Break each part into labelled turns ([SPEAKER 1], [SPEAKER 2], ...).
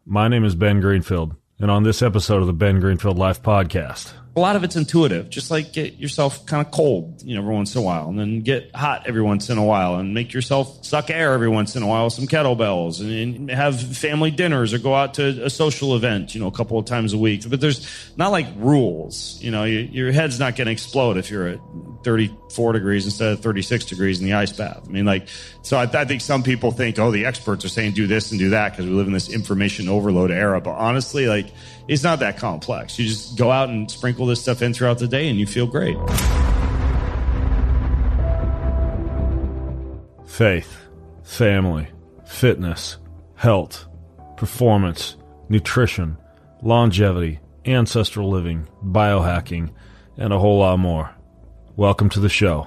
[SPEAKER 1] My name is Ben Greenfield, and on this episode of the Ben Greenfield Life Podcast,
[SPEAKER 2] a lot of it's intuitive. Just like get yourself kind of cold, every once in a while, and then get hot every once in a while, and make yourself suck air every once in a while with some kettlebells, and have family dinners or go out to a social event, a couple of times a week. But there's not like rules. Your head's not going to explode if you're at 34 degrees instead of 36 degrees in the ice bath. So I think some people think, the experts are saying do this and do that because we live in this information overload era. But honestly, it's not that complex. You just go out and sprinkle this stuff in throughout the day and you feel great.
[SPEAKER 1] Faith, family, fitness, health, performance, nutrition, longevity, ancestral living, biohacking, and a whole lot more. Welcome to the show.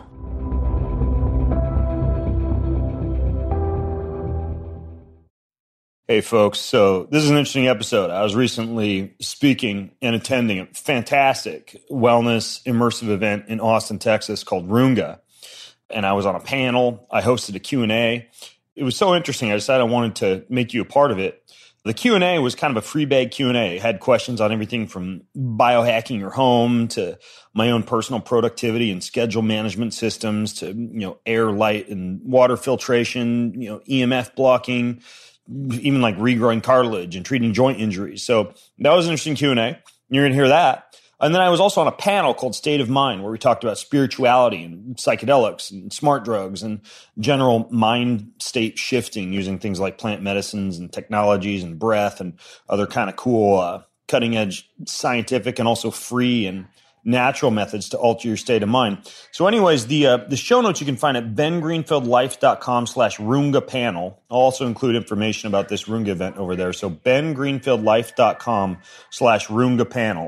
[SPEAKER 2] Hey folks, so this is an interesting episode. I was recently speaking and attending a fantastic wellness immersive event in Austin, Texas called Runga. And I was on a panel. I hosted a Q&A. It was so interesting. I decided I wanted to make you a part of it. The Q&A was kind of a free bag Q&A. It had questions on everything from biohacking your home to my own personal productivity and schedule management systems to, air, light, and water filtration, EMF blocking, even like regrowing cartilage and treating joint injuries. So that was an interesting Q&A. You're going to hear that. And then I was also on a panel called State of Mind, where we talked about spirituality and psychedelics and smart drugs and general mind state shifting using things like plant medicines and technologies and breath and other kind of cool, cutting edge scientific and also free and natural methods to alter your state of mind. So anyways, the show notes you can find at bengreenfieldlife.com/Runga panel. I'll also include information about this Runga event over there. So bengreenfieldlife.com/Runga panel,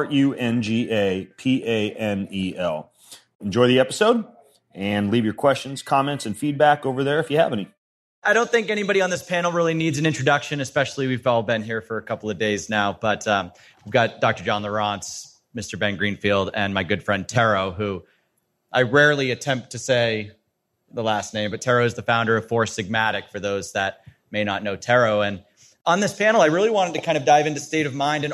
[SPEAKER 2] RUNGAPANEL. Enjoy the episode and leave your questions, comments, and feedback over there if you have any.
[SPEAKER 3] I don't think anybody on this panel really needs an introduction, especially we've all been here for a couple of days now, but we've got Dr. John Lawrence, Mr. Ben Greenfield, and my good friend Tero, who I rarely attempt to say the last name, but Tero is the founder of Four Sigmatic, for those that may not know Tero. And on this panel, I really wanted to kind of dive into state of mind, and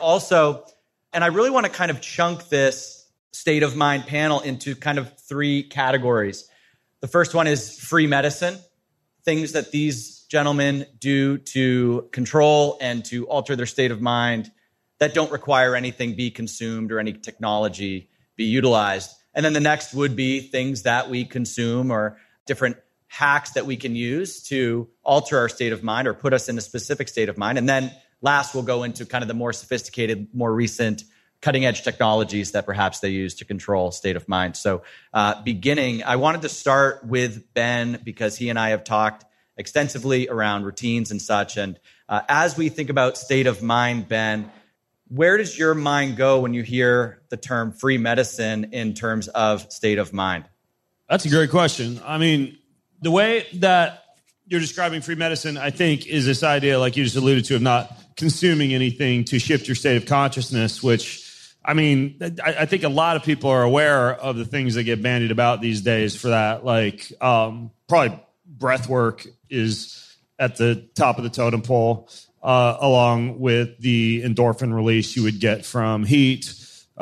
[SPEAKER 3] I really want to kind of chunk this state of mind panel into kind of three categories. The first one is free medicine, things that these gentlemen do to control and to alter their state of mind that don't require anything be consumed or any technology be utilized. And then the next would be things that we consume or different hacks that we can use to alter our state of mind or put us in a specific state of mind. And then last, we'll go into kind of the more sophisticated, more recent cutting edge technologies that perhaps they use to control state of mind. So beginning, I wanted to start with Ben because he and I have talked extensively around routines and such. And as we think about state of mind, Ben, where does your mind go when you hear the term free medicine in terms of state of mind?
[SPEAKER 2] That's a great question. The way that you're describing free medicine, I think, is this idea, like you just alluded to, of not consuming anything to shift your state of consciousness, which, I think a lot of people are aware of the things that get bandied about these days for that. Like, probably breath work is at the top of the totem pole. Along with the endorphin release you would get from heat,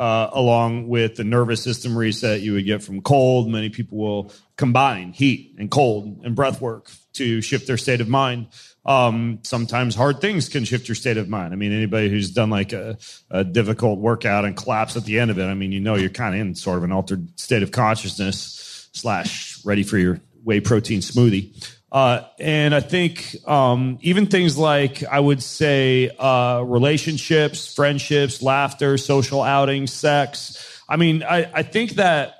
[SPEAKER 2] along with the nervous system reset you would get from cold. Many people will combine heat and cold and breath work to shift their state of mind. Sometimes hard things can shift your state of mind. Anybody who's done like a difficult workout and collapse at the end of it, you're kind of in sort of an altered state of consciousness / ready for your whey protein smoothie. And I think even things like, I would say, relationships, friendships, laughter, social outings, sex. I think that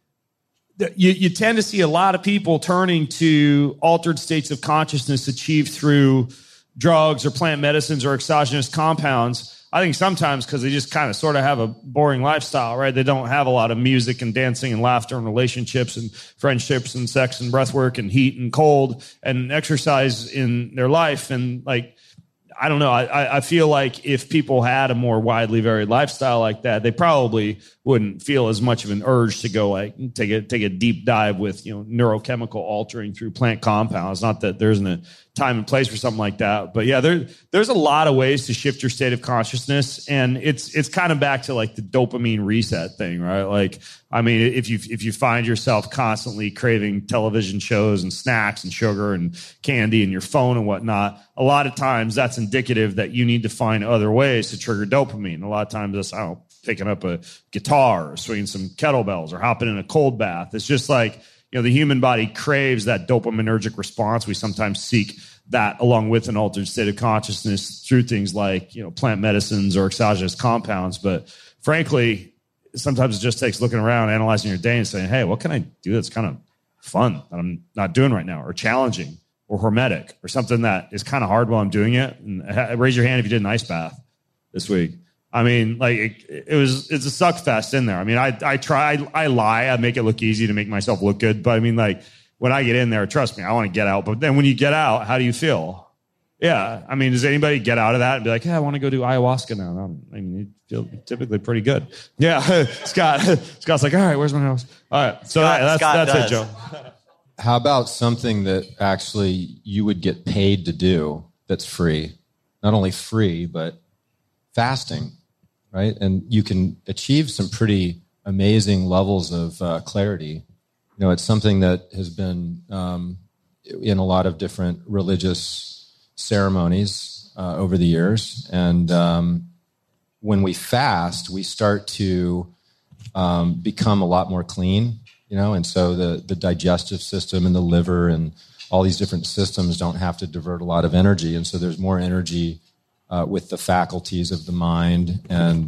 [SPEAKER 2] you tend to see a lot of people turning to altered states of consciousness achieved through drugs or plant medicines or exogenous compounds. I think sometimes because they just kind of sort of have a boring lifestyle, right? They don't have a lot of music and dancing and laughter and relationships and friendships and sex and breath work and heat and cold and exercise in their life. And I don't know. I feel like if people had a more widely varied lifestyle like that, they probably wouldn't feel as much of an urge to go like take a deep dive with neurochemical altering through plant compounds. Not that there isn't a time and place for something like that. But yeah, there's a lot of ways to shift your state of consciousness, and it's kind of back to like the dopamine reset thing, right? Like, I mean, if you find yourself constantly craving television shows and snacks and sugar and candy and your phone and whatnot, a lot of times that's indicative that you need to find other ways to trigger dopamine. A lot of times that's, I don't know, picking up a guitar or swinging some kettlebells or hopping in a cold bath. It's just like, the human body craves that dopaminergic response. We sometimes seek that along with an altered state of consciousness through things like, plant medicines or exogenous compounds. But frankly, sometimes it just takes looking around, analyzing your day and saying, hey, what can I do that's kind of fun that I'm not doing right now, or challenging or hormetic or something that is kind of hard while I'm doing it? And raise your hand if you did an ice bath this week. I mean, like it's a suck fest in there. I mean, I lie, I make it look easy to make myself look good. But I mean, like when I get in there, trust me, I want to get out. But then when you get out, how do you feel? Yeah. I mean, does anybody get out of that and be like, I want to go do ayahuasca now? I mean, you feel typically pretty good. Yeah. Scott's like, all right, where's my house? All right. So that's it, Joe.
[SPEAKER 4] How about something that actually you would get paid to do that's free? Not only free, but fasting. Right? And you can achieve some pretty amazing levels of clarity. It's something that has been in a lot of different religious ceremonies over the years. And when we fast, we start to become a lot more clean, and so the digestive system and the liver and all these different systems don't have to divert a lot of energy. And so there's more energy with the faculties of the mind and,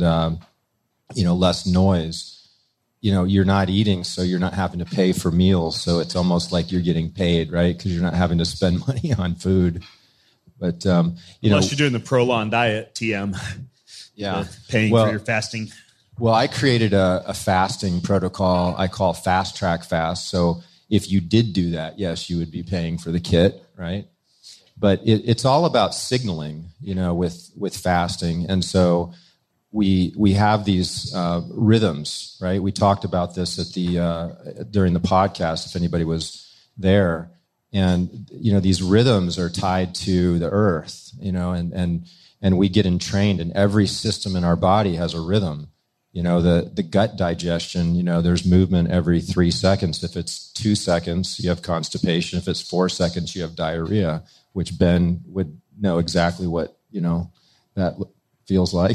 [SPEAKER 4] less noise. You're not eating, so you're not having to pay for meals. So it's almost like you're getting paid, right? Because you're not having to spend money on food. But,
[SPEAKER 2] unless you're doing the Prolon diet, TM.
[SPEAKER 4] Yeah.
[SPEAKER 2] Paying for your fasting.
[SPEAKER 4] Well, I created a fasting protocol I call Fast Track Fast. So if you did do that, yes, you would be paying for the kit, right? But it's all about signaling, with fasting. And so we have these rhythms, right? We talked about this at during the podcast, if anybody was there. And, these rhythms are tied to the earth, and we get entrained, and every system in our body has a rhythm. The gut digestion, there's movement every 3 seconds. If it's 2 seconds, you have constipation. If it's 4 seconds, you have diarrhea, which Ben would know exactly what, that feels like.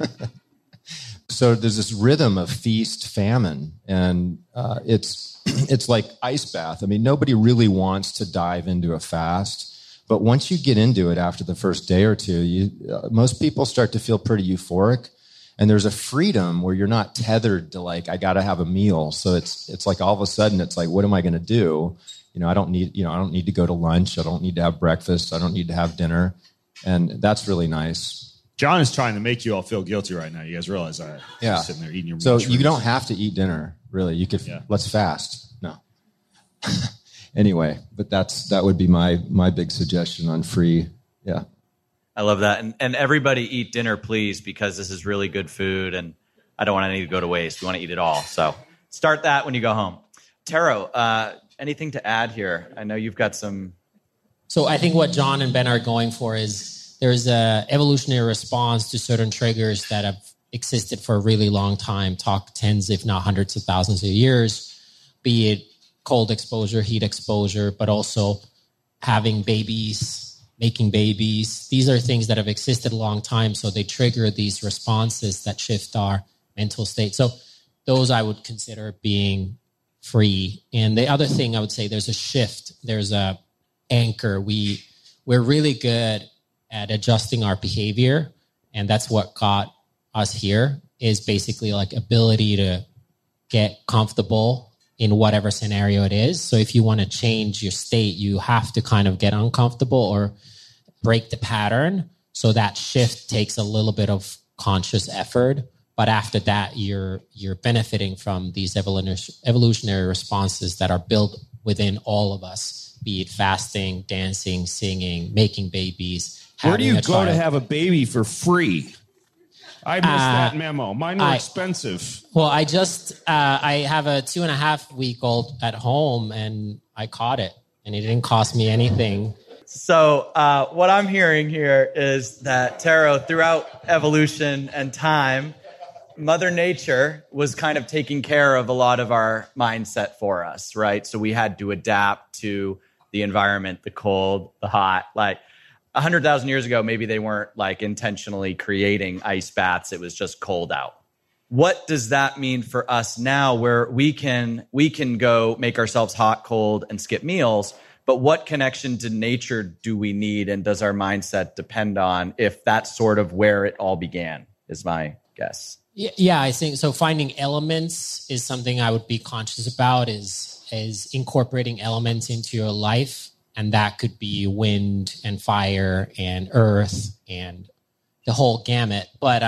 [SPEAKER 4] So there's this rhythm of feast, famine, and it's like ice bath. I mean, nobody really wants to dive into a fast, but once you get into it after the first day or two, most people start to feel pretty euphoric. And there's a freedom where you're not tethered to like, I got to have a meal. So it's like all of a sudden it's like, what am I going to do? I don't need to go to lunch. I don't need to have breakfast. I don't need to have dinner. And that's really nice.
[SPEAKER 2] John is trying to make you all feel guilty right now. You guys realize that?
[SPEAKER 4] Yeah.
[SPEAKER 2] Just sitting there eating your
[SPEAKER 4] So
[SPEAKER 2] mushrooms.
[SPEAKER 4] you don't have to eat dinner, really. You could, let's fast. No. Anyway, but that would be my big suggestion on free. Yeah.
[SPEAKER 3] I love that. And everybody eat dinner, please, because this is really good food, and I don't want any to go to waste. We want to eat it all. So start that when you go home. Tero, anything to add here? I know you've got some...
[SPEAKER 5] So I think what John and Ben are going for is there's an evolutionary response to certain triggers that have existed for a really long time, talk tens, if not hundreds of thousands of years, be it cold exposure, heat exposure, but also having babies, making babies. These are things that have existed a long time, so they trigger these responses that shift our mental state. So those I would consider being free. And the other thing I would say, there's a shift, there's a anchor. We're really good at adjusting our behavior, and that's what got us here, is basically like ability to get comfortable in whatever scenario it is. So if you want to change your state, you have to kind of get uncomfortable or break the pattern. So that shift takes a little bit of conscious effort. But after that, you're benefiting from these evolutionary responses that are built within all of us, be it fasting, dancing, singing, making babies.
[SPEAKER 2] Where do you go to have a baby for free? I missed that memo. Mine were expensive.
[SPEAKER 5] Well, I have a 2.5-week-old at home, and I caught it, and it didn't cost me anything.
[SPEAKER 3] So what I'm hearing here is that, Tero, throughout evolution and time, Mother Nature was kind of taking care of a lot of our mindset for us, right? So we had to adapt to the environment, the cold, the hot. Like 100,000 years ago, maybe they weren't like intentionally creating ice baths. It was just cold out. What does that mean for us now, where we can go make ourselves hot, cold, and skip meals? But what connection to nature do we need, and does our mindset depend on, if that's sort of where it all began, is my guess.
[SPEAKER 5] Yeah, I think so. Finding elements is something I would be conscious about, is incorporating elements into your life. And that could be wind and fire and earth and the whole gamut.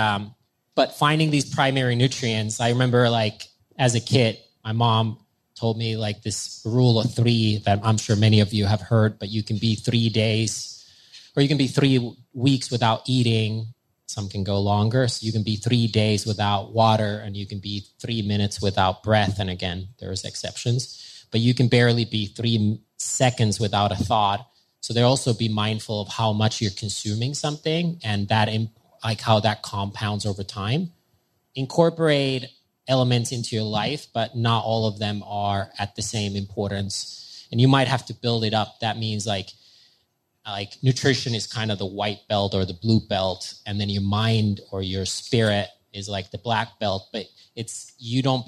[SPEAKER 5] But finding these primary nutrients, I remember like as a kid, my mom told me like this rule of 3 that I'm sure many of you have heard, but you can be 3 days or you can be 3 weeks without eating. Some can go longer. So you can be 3 days without water, and you can be 3 minutes without breath. And again, there's exceptions, but you can barely be 3 seconds without a thought. So they'll also be mindful of how much you're consuming something, and that like how that compounds over time. Incorporate elements into your life, but not all of them are at the same importance. And you might have to build it up. That means like nutrition is kind of the white belt or the blue belt, and then your mind or your spirit is like the black belt, but you don't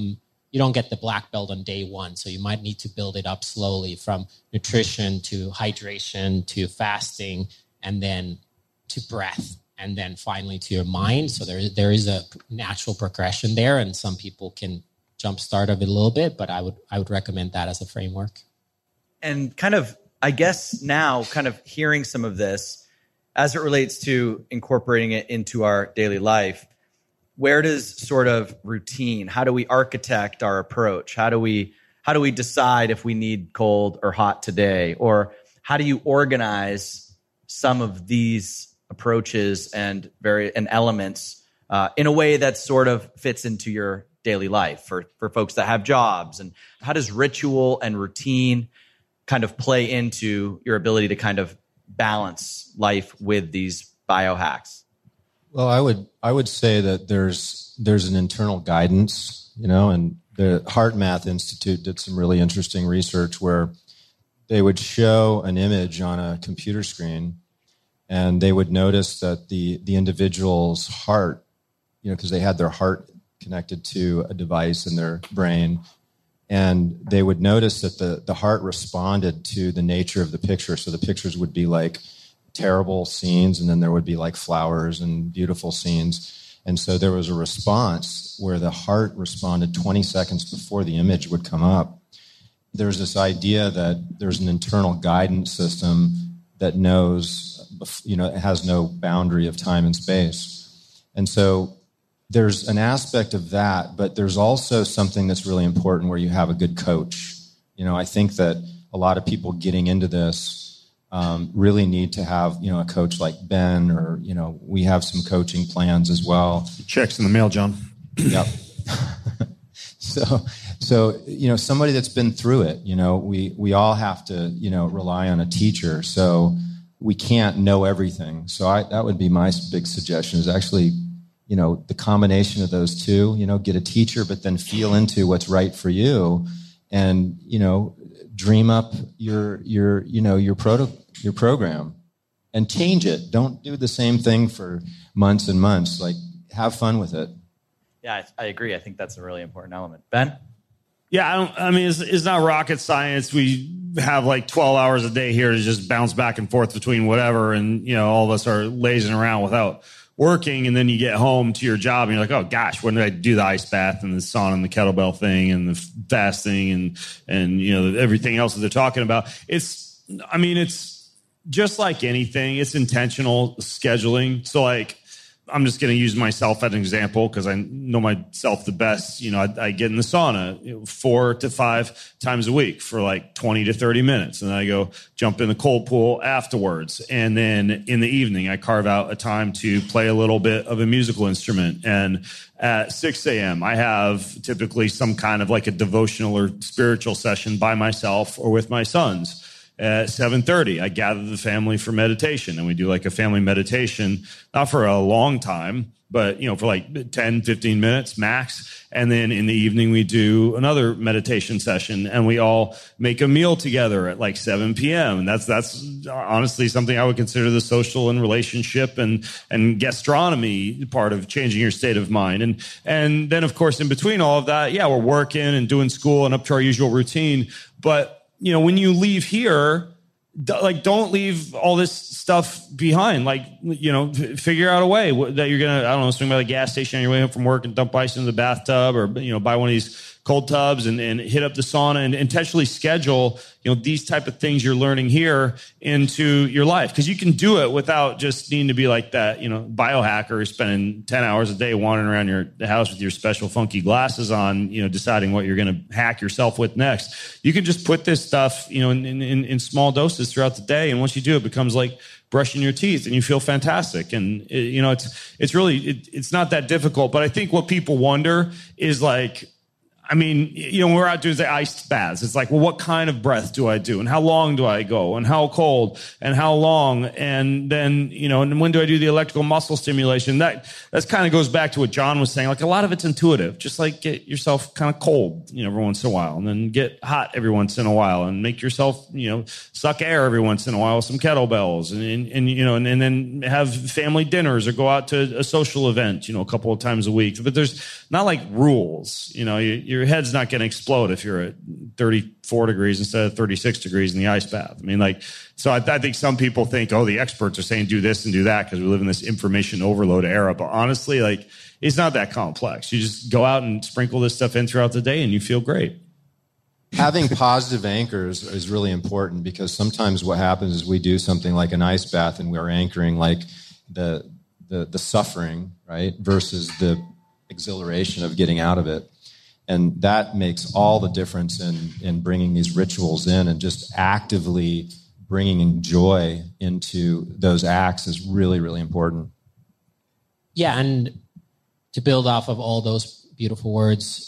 [SPEAKER 5] get the black belt on day one. So you might need to build it up slowly from nutrition to hydration to fasting, and then to breath, and then finally to your mind. So there is a natural progression there, and some people can jumpstart of it a little bit, but I would recommend that as a framework.
[SPEAKER 3] And kind of, I guess now, kind of hearing some of this as it relates to incorporating it into our daily life, where does sort of routine, how do we architect our approach? How do we decide if we need cold or hot today? Or how do you organize some of these approaches and elements in a way that sort of fits into your daily life for folks that have jobs? And how does ritual and routine kind of play into your ability to kind of balance life with these biohacks?
[SPEAKER 4] Well, I would say that there's an internal guidance, and the Heart Math Institute did some really interesting research where they would show an image on a computer screen, and they would notice that the individual's heart, because they had their heart connected to a device in their brain, and they would notice that the heart responded to the nature of the picture. So the pictures would be like terrible scenes, and then there would be like flowers and beautiful scenes. And so there was a response where the heart responded 20 seconds before the image would come up. There's this idea that there's an internal guidance system that knows, it has no boundary of time and space. And so there's an aspect of that, but there's also something that's really important where you have a good coach. I think that a lot of people getting into this really need to have, a coach like Ben, or, we have some coaching plans as well.
[SPEAKER 2] Checks in the mail, John.
[SPEAKER 4] Yep. So, somebody that's been through it, we all have to, rely on a teacher. So we can't know everything. So that would be my big suggestion, is actually, the combination of those two, get a teacher, but then feel into what's right for you, and, dream up your program and change it. Don't do the same thing for months and months. Like, have fun with it.
[SPEAKER 3] Yeah, I agree. I think that's a really important element. Ben?
[SPEAKER 2] Yeah, it's not rocket science. We have like 12 hours a day here to just bounce back and forth between whatever, and all of us are lazing around without working, and then you get home to your job and you're like, oh gosh, when did I do the ice bath and the sauna and the kettlebell thing and the fasting and everything else that they're talking about. It's just like anything. It's intentional scheduling. So like, I'm just going to use myself as an example because I know myself the best. I get in the sauna 4 to 5 times a week for like 20 to 30 minutes. And then I go jump in the cold pool afterwards. And then in the evening, I carve out a time to play a little bit of a musical instrument. And at 6 a.m., I have typically some kind of like a devotional or spiritual session by myself or with my sons. at 7:30, I gather the family for meditation, and we do like a family meditation, not for a long time, but, for like 10, 15 minutes max. And then in the evening, we do another meditation session, and we all make a meal together at like 7 p.m. And that's honestly something I would consider the social and relationship and gastronomy part of changing your state of mind. And then, of course, in between all of that, we're working and doing school and up to our usual routine. But, when you leave here, don't leave all this stuff behind. Figure out a way that you're going to, swing by the gas station on your way home from work and dump ice into the bathtub, or, buy one of these cold tubs and hit up the sauna, and intentionally schedule, these type of things you're learning here into your life. Because you can do it without just needing to be like that, biohacker spending 10 hours a day wandering around your house with your special funky glasses on, deciding what you're going to hack yourself with next. You can just put this stuff, in small doses throughout the day. And once you do, it becomes like brushing your teeth, and you feel fantastic. And it's not that difficult. But I think what people wonder is when we're out doing the iced baths, it's like, well, what kind of breath do I do? And how long do I go? And how cold? And how long? And then, and when do I do the electrical muscle stimulation? That's kind of goes back to what John was saying. Like, a lot of it's intuitive. Just like get yourself kind of cold, every once in a while, and then get hot every once in a while, and make yourself, suck air every once in a while with some kettlebells, and then have family dinners or go out to a social event, a couple of times a week. But there's not like rules, your head's not going to explode if you're at 34 degrees instead of 36 degrees in the ice bath. So I think some people think, the experts are saying do this and do that because we live in this information overload era. But honestly, it's not that complex. You just go out and sprinkle this stuff in throughout the day, and you feel great.
[SPEAKER 4] Having positive anchors is really important, because sometimes what happens is we do something like an ice bath, and we're anchoring like the suffering, right, versus the exhilaration of getting out of it. And that makes all the difference in bringing these rituals in, and just actively bringing joy into those acts is really, really important.
[SPEAKER 5] Yeah, and to build off of all those beautiful words,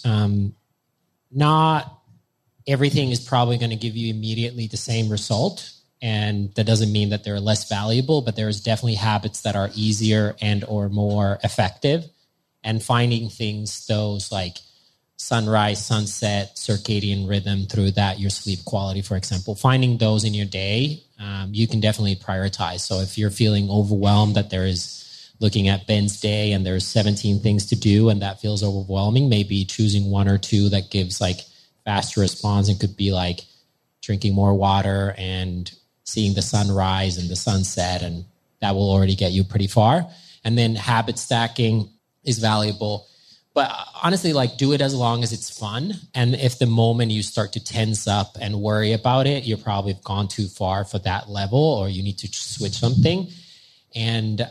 [SPEAKER 5] not everything is probably going to give you immediately the same result. And that doesn't mean that they're less valuable, but there's definitely habits that are easier and or more effective. And finding things, those like sunrise, sunset, circadian rhythm, through that, your sleep quality, for example, finding those in your day, you can definitely prioritize. So if you're feeling overwhelmed that there is, looking at Ben's day and there's 17 things to do and that feels overwhelming, maybe choosing one or two that gives like faster response, and could be like drinking more water and seeing the sunrise and the sunset, and that will already get you pretty far. And then habit stacking is valuable. But honestly, do it as long as it's fun. And if the moment you start to tense up and worry about it, you're probably gone too far for that level, or you need to switch something. And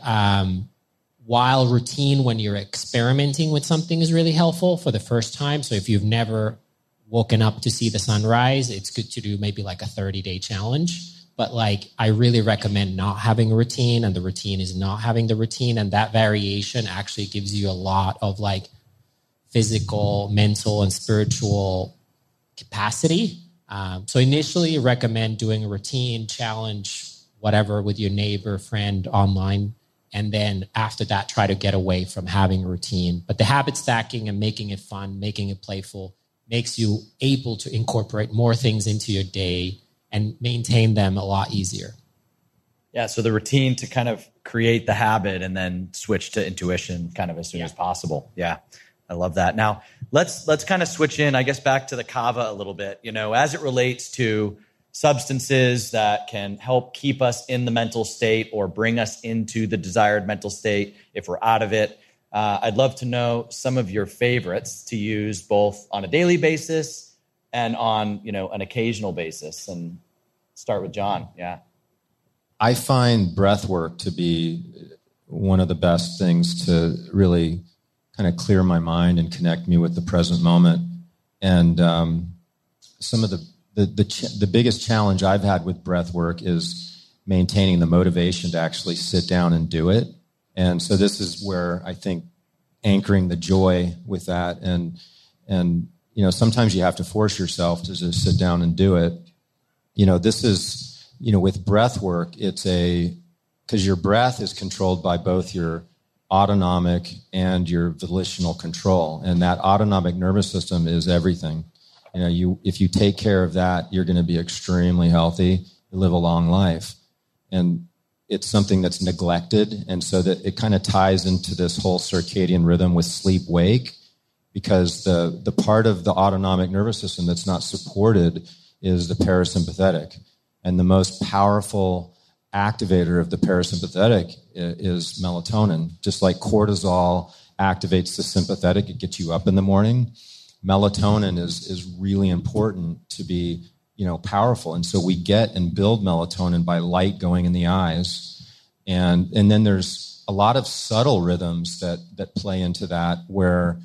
[SPEAKER 5] while routine, when you're experimenting with something, is really helpful for the first time. So if you've never woken up to see the sunrise, it's good to do maybe like a 30-day challenge. But I really recommend not having a routine, and the routine is not having the routine. And that variation actually gives you a lot of physical, mental, and spiritual capacity. So initially, recommend doing a routine, challenge, whatever, with your neighbor, friend, online. And then after that, try to get away from having a routine. But the habit stacking and making it fun, making it playful, makes you able to incorporate more things into your day and maintain them a lot easier.
[SPEAKER 3] Yeah, so the routine to kind of create the habit and then switch to intuition kind of as soon as possible. Yeah, I love that. Now, let's kind of switch in, I guess, back to the kava a little bit, as it relates to substances that can help keep us in the mental state or bring us into the desired mental state if we're out of it. I'd love to know some of your favorites to use both on a daily basis and on, an occasional basis. And start with John. Yeah.
[SPEAKER 4] I find breath work to be one of the best things to really kind of clear my mind and connect me with the present moment. And some of the biggest challenge I've had with breath work is maintaining the motivation to actually sit down and do it. And so this is where I think anchoring the joy with that, and sometimes you have to force yourself to just sit down and do it. this is, with breath work, because your breath is controlled by both your autonomic and your volitional control. And that autonomic nervous system is everything. If you take care of that, you're going to be extremely healthy, you live a long life. And it's something that's neglected. And so that it kind of ties into this whole circadian rhythm with sleep-wake, because the part of the autonomic nervous system that's not supported is the parasympathetic. And the most powerful activator of the parasympathetic is melatonin. Just like cortisol activates the sympathetic, it gets you up in the morning. Melatonin is really important to be, powerful. And so we get and build melatonin by light going in the eyes. And then there's a lot of subtle rhythms that play into that, where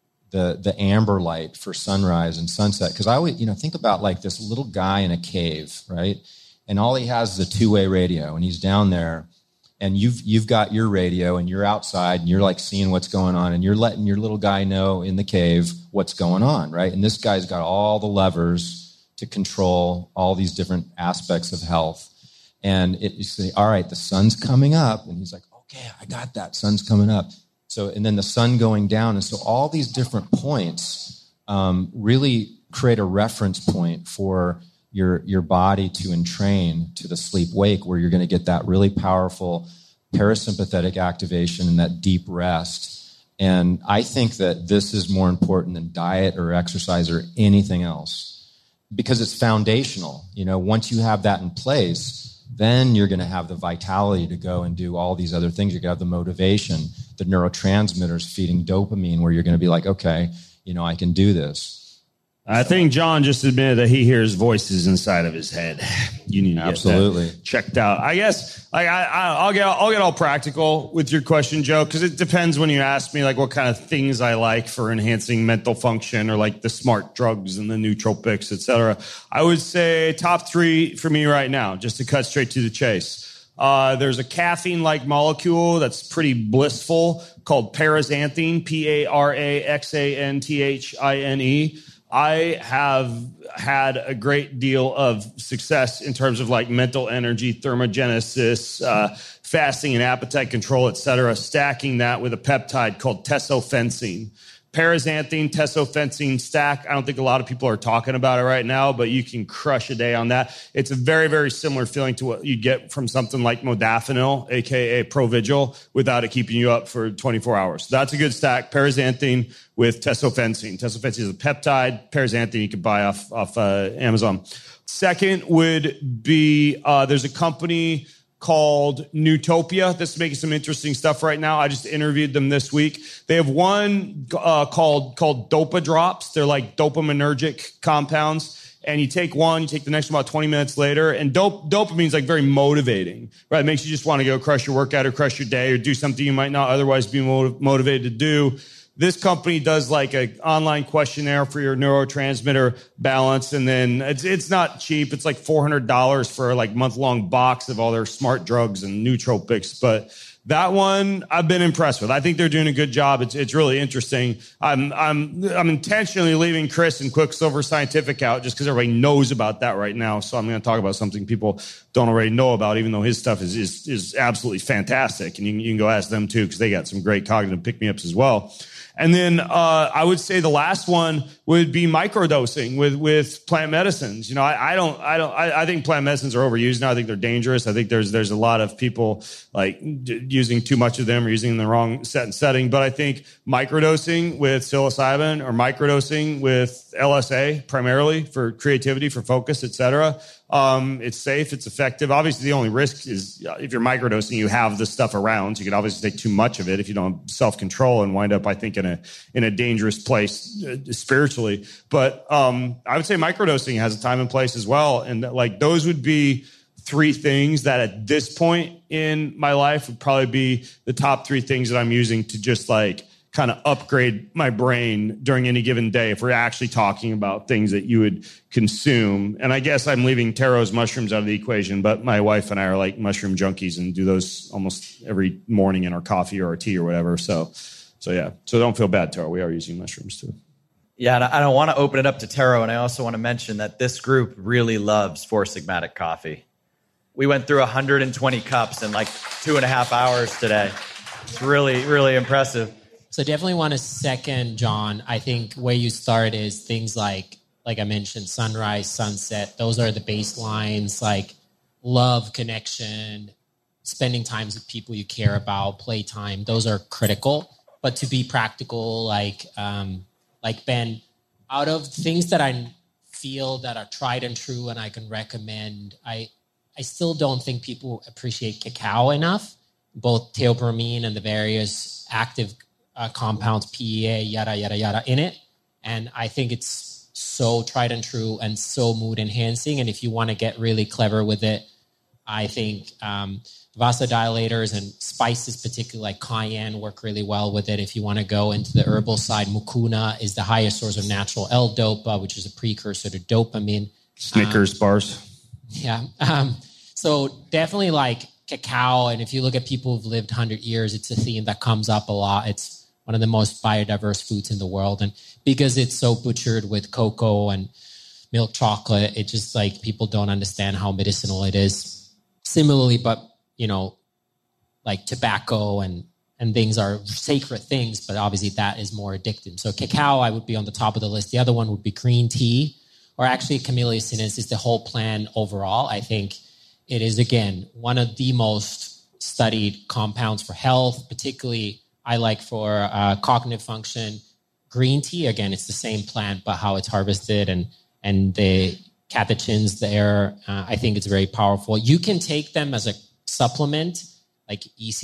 [SPEAKER 4] the amber light for sunrise and sunset. Because I always, think about like this little guy in a cave, right? And all he has is a two-way radio, and he's down there, and you've got your radio, and you're outside, and you're like seeing what's going on, and you're letting your little guy know in the cave what's going on, right? And this guy's got all the levers to control all these different aspects of health. And you say, all right, the sun's coming up, and he's like, okay, I got that, sun's coming up. So, and then the sun going down, and so all these different points really create a reference point for your body to entrain to the sleep-wake, where you're going to get that really powerful parasympathetic activation and that deep rest. And I think that this is more important than diet or exercise or anything else, because it's foundational. Once you have that in place, then you're going to have the vitality to go and do all these other things. You're going to have the motivation, the neurotransmitters feeding dopamine, where you're going to be like, okay, I can do this.
[SPEAKER 2] I think John just admitted that he hears voices inside of his head. You need to get that checked out. I guess I'll get all practical with your question, Joe, because it depends when you ask me like what kind of things I like for enhancing mental function, or like the smart drugs and the nootropics, et cetera. I would say top 3 for me right now, just to cut straight to the chase. There's a caffeine-like molecule that's pretty blissful called paraxanthine, Paraxanthine. I have had a great deal of success in terms of like mental energy, thermogenesis, fasting and appetite control, et cetera, stacking that with a peptide called tesofensine. Paraxanthine, tesofensine stack. I don't think a lot of people are talking about it right now, but you can crush a day on that. It's a very, very similar feeling to what you get from something like modafinil, aka Provigil, without it keeping you up for 24 hours. So that's a good stack. Paraxanthine with tesofensine. Tesofensine is a peptide. Paraxanthine you can buy off Amazon. Second would be there's a company called Nootopia. This is making some interesting stuff right now. I just interviewed them this week. They have one called Dopa Drops. They're like dopaminergic compounds. And you take one, you take the next one about 20 minutes later. And dopamine is like very motivating, right? It makes you just want to go crush your workout or crush your day or do something you might not otherwise be motivated to do. This company does like an online questionnaire for your neurotransmitter balance. And then it's not cheap. It's like $400 for a like month-long box of all their smart drugs and nootropics. But that one I've been impressed with. I think they're doing a good job. It's really interesting. I'm intentionally leaving Chris and Quicksilver Scientific out just because everybody knows about that right now. So I'm going to talk about something people don't already know about, even though his stuff is absolutely fantastic. And you can go ask them too, because they got some great cognitive pick-me-ups as well. And then I would say the last one would be microdosing with plant medicines. I think plant medicines are overused now. I think they're dangerous. I think there's a lot of people like using too much of them or using them in the wrong setting. But I think microdosing with psilocybin or microdosing with LSA primarily for creativity, for focus, et cetera. It's safe, it's effective. Obviously, the only risk is if you're microdosing, you have this stuff around. So you could obviously take too much of it if you don't have self-control and wind up, I think, in a dangerous place spiritually. But I would say microdosing has a time and place as well. And like those would be 3 things that at this point in my life would probably be the top 3 things that I'm using to just like kind of upgrade my brain during any given day if we're actually talking about things that you would consume. And I guess I'm leaving taro's mushrooms out of the equation, but my wife and I are like mushroom junkies and do those almost every morning in our coffee or our tea or whatever. So yeah. So don't feel bad, Taro. We are using mushrooms too.
[SPEAKER 3] Yeah, and I don't want to open it up to Tero, and I also want to mention that this group really loves Four Sigmatic coffee. We went through 120 cups in like 2.5 hours today. It's really, really impressive.
[SPEAKER 5] So definitely want to second John. I think where you start is things like I mentioned, sunrise, sunset. Those are the baselines, like love, connection, spending time with people you care about, playtime. Those are critical. But to be practical, like Ben, out of things that I feel that are tried and true and I can recommend, I still don't think people appreciate cacao enough, both theobromine and the various active compounds, PEA, yada, yada, yada, in it. And I think it's so tried and true and so mood enhancing. And if you want to get really clever with it, I think vasodilators and spices, particularly like cayenne, work really well with it. If you want to go into the herbal side, mucuna is the highest source of natural L-dopa, which is a precursor to dopamine.
[SPEAKER 2] Snickers bars.
[SPEAKER 5] Yeah. So definitely like cacao. And if you look at people who've lived 100 years, it's a theme that comes up a lot. It's one of the most biodiverse foods in the world. And because it's so butchered with cocoa and milk chocolate, it just like people don't understand how medicinal it is. Similarly, but like tobacco and things are sacred things, but obviously that is more addictive. So cacao, I would be on the top of the list. The other one would be green tea, or actually Camellia sinensis, the whole plant overall. I think it is, again, one of the most studied compounds for health, particularly I like for cognitive function. Green tea, again, it's the same plant, but how it's harvested and the catechins there, I think it's very powerful. You can take them as a supplement, like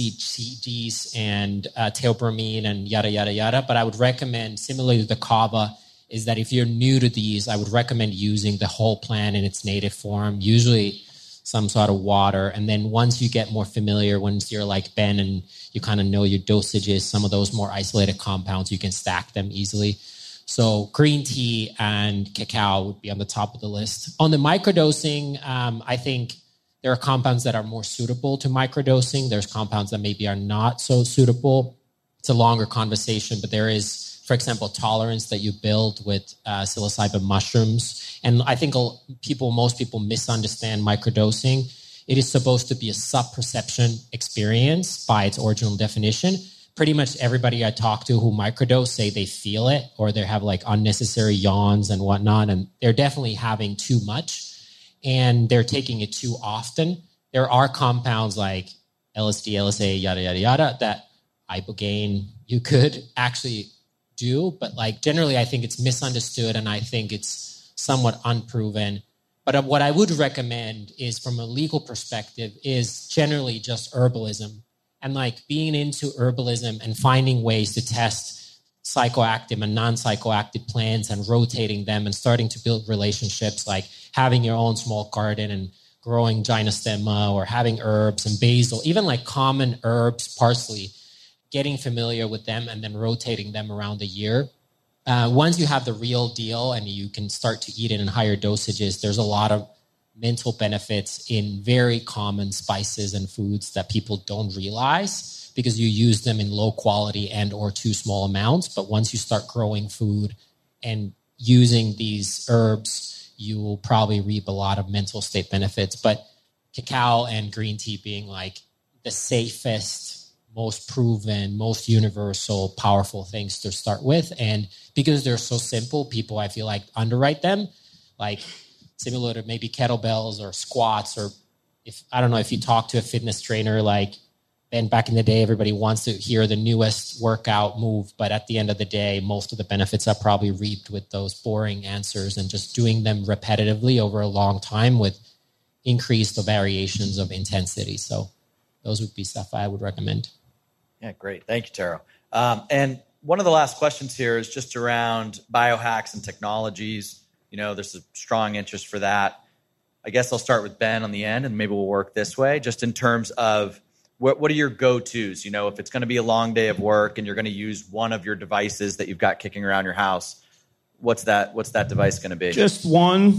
[SPEAKER 5] ECGs and theobromine and yada, yada, yada. But I would recommend, similarly to the kava, is that if you're new to these, I would recommend using the whole plant in its native form, usually some sort of water. And then once you get more familiar, once you're like Ben and you kind of know your dosages, some of those more isolated compounds, you can stack them easily. So green tea and cacao would be on the top of the list. On the microdosing, I think there are compounds that are more suitable to microdosing. There's compounds that maybe are not so suitable. It's a longer conversation, but there is, for example, tolerance that you build with psilocybin mushrooms. And I think most people misunderstand microdosing. It is supposed to be a sub-perception experience by its original definition. Pretty much everybody I talk to who microdose say they feel it, or they have like unnecessary yawns and whatnot, and they're definitely having too much, and they're taking it too often. There are compounds like LSD, LSA, yada, yada, yada, that ibogaine you could actually do, but like generally I think it's misunderstood and I think it's somewhat unproven. But what I would recommend is, from a legal perspective, is generally just herbalism. And like being into herbalism and finding ways to test psychoactive and non-psychoactive plants and rotating them and starting to build relationships, like having your own small garden and growing gynostema, or having herbs and basil, even like common herbs, parsley, getting familiar with them and then rotating them around the year. Once you have the real deal and you can start to eat it in higher dosages, there's a lot of mental benefits in very common spices and foods that people don't realize because you use them in low quality and or too small amounts. But once you start growing food and using these herbs, you will probably reap a lot of mental state benefits. But cacao and green tea being like the safest, most proven, most universal, powerful things to start with. And because they're so simple, people, I feel like, underwrite them, like similar to maybe kettlebells or squats, or if, I don't know, if you talk to a fitness trainer, like Ben, back in the day, everybody wants to hear the newest workout move, but at the end of the day, most of the benefits are probably reaped with those boring answers and just doing them repetitively over a long time with increased variations of intensity. So those would be stuff I would recommend.
[SPEAKER 3] Yeah, great. Thank you, Tero. And one of the last questions here is just around biohacks and technologies. You know, there's a strong interest for that. I guess I'll start with Ben on the end, and maybe we'll work this way, just in terms of what are your go-tos? You know, if it's going to be a long day of work and you're going to use one of your devices that you've got kicking around your house, what's that device going to be?
[SPEAKER 2] Just one,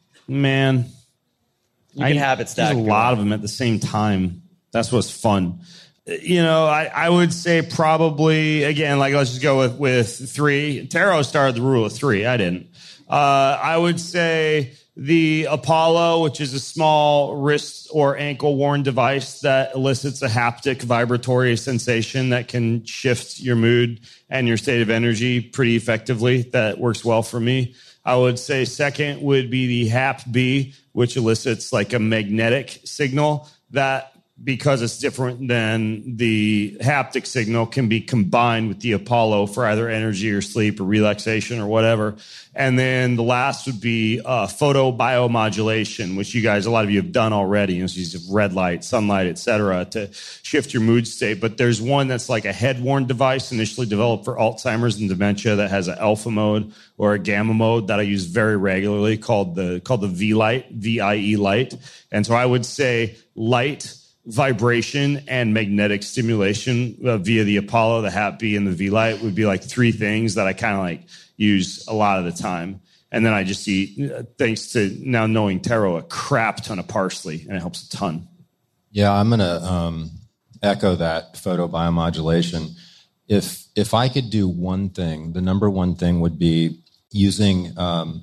[SPEAKER 2] man.
[SPEAKER 3] You can have it stacked.
[SPEAKER 2] There's a lot of them at the same time. That's what's fun. I would say probably, again, like let's just go with 3. Taro started the rule of 3. I didn't. I would say the Apollo, which is a small wrist or ankle worn device that elicits a haptic vibratory sensation that can shift your mood and your state of energy pretty effectively. That works well for me. I would say second would be the Hap-B, which elicits like a magnetic signal that, because it's different than the haptic signal, can be combined with the Apollo for either energy or sleep or relaxation or whatever. And then the last would be photobiomodulation, which a lot of you have done already. So you use red light, sunlight, et cetera, to shift your mood state. But there's one that's like a head-worn device initially developed for Alzheimer's and dementia that has an alpha mode or a gamma mode that I use very regularly called the V-Light, VIE light. And so I would say light, vibration, and magnetic stimulation via the Apollo, the Hap-B, and the V-Light would be like 3 things that I kind of like use a lot of the time. And then I just eat, thanks to now knowing Taro, a crap ton of parsley, and it helps a ton.
[SPEAKER 4] Yeah, I'm going to echo that photobiomodulation. If I could do one thing, the number one thing would be using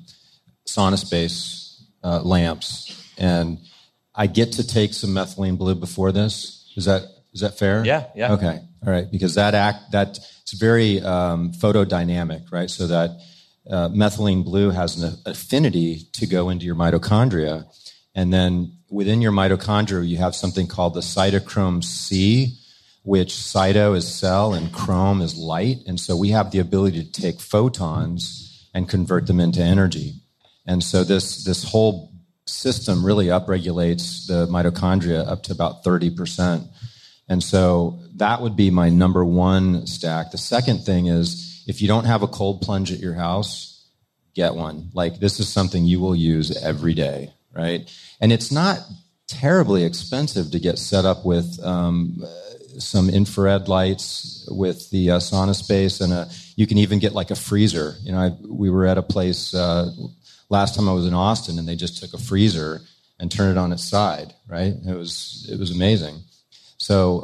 [SPEAKER 4] SaunaSpace lamps. And I get to take some methylene blue before this. Is that fair?
[SPEAKER 3] Yeah.
[SPEAKER 4] Okay, all right, because it's very photodynamic, right? So that methylene blue has an affinity to go into your mitochondria, and then within your mitochondria you have something called the cytochrome C, which cyto is cell and chrome is light, and so we have the ability to take photons and convert them into energy, and so this whole system really upregulates the mitochondria up to about 30%. And so that would be my number one stack. The second thing is, if you don't have a cold plunge at your house, get one. Like, this is something you will use every day, right? And it's not terribly expensive to get set up with some infrared lights with the SaunaSpace, and you can even get like a freezer. We were at a place last time I was in Austin, and they just took a freezer and turned it on its side, right? It was amazing. So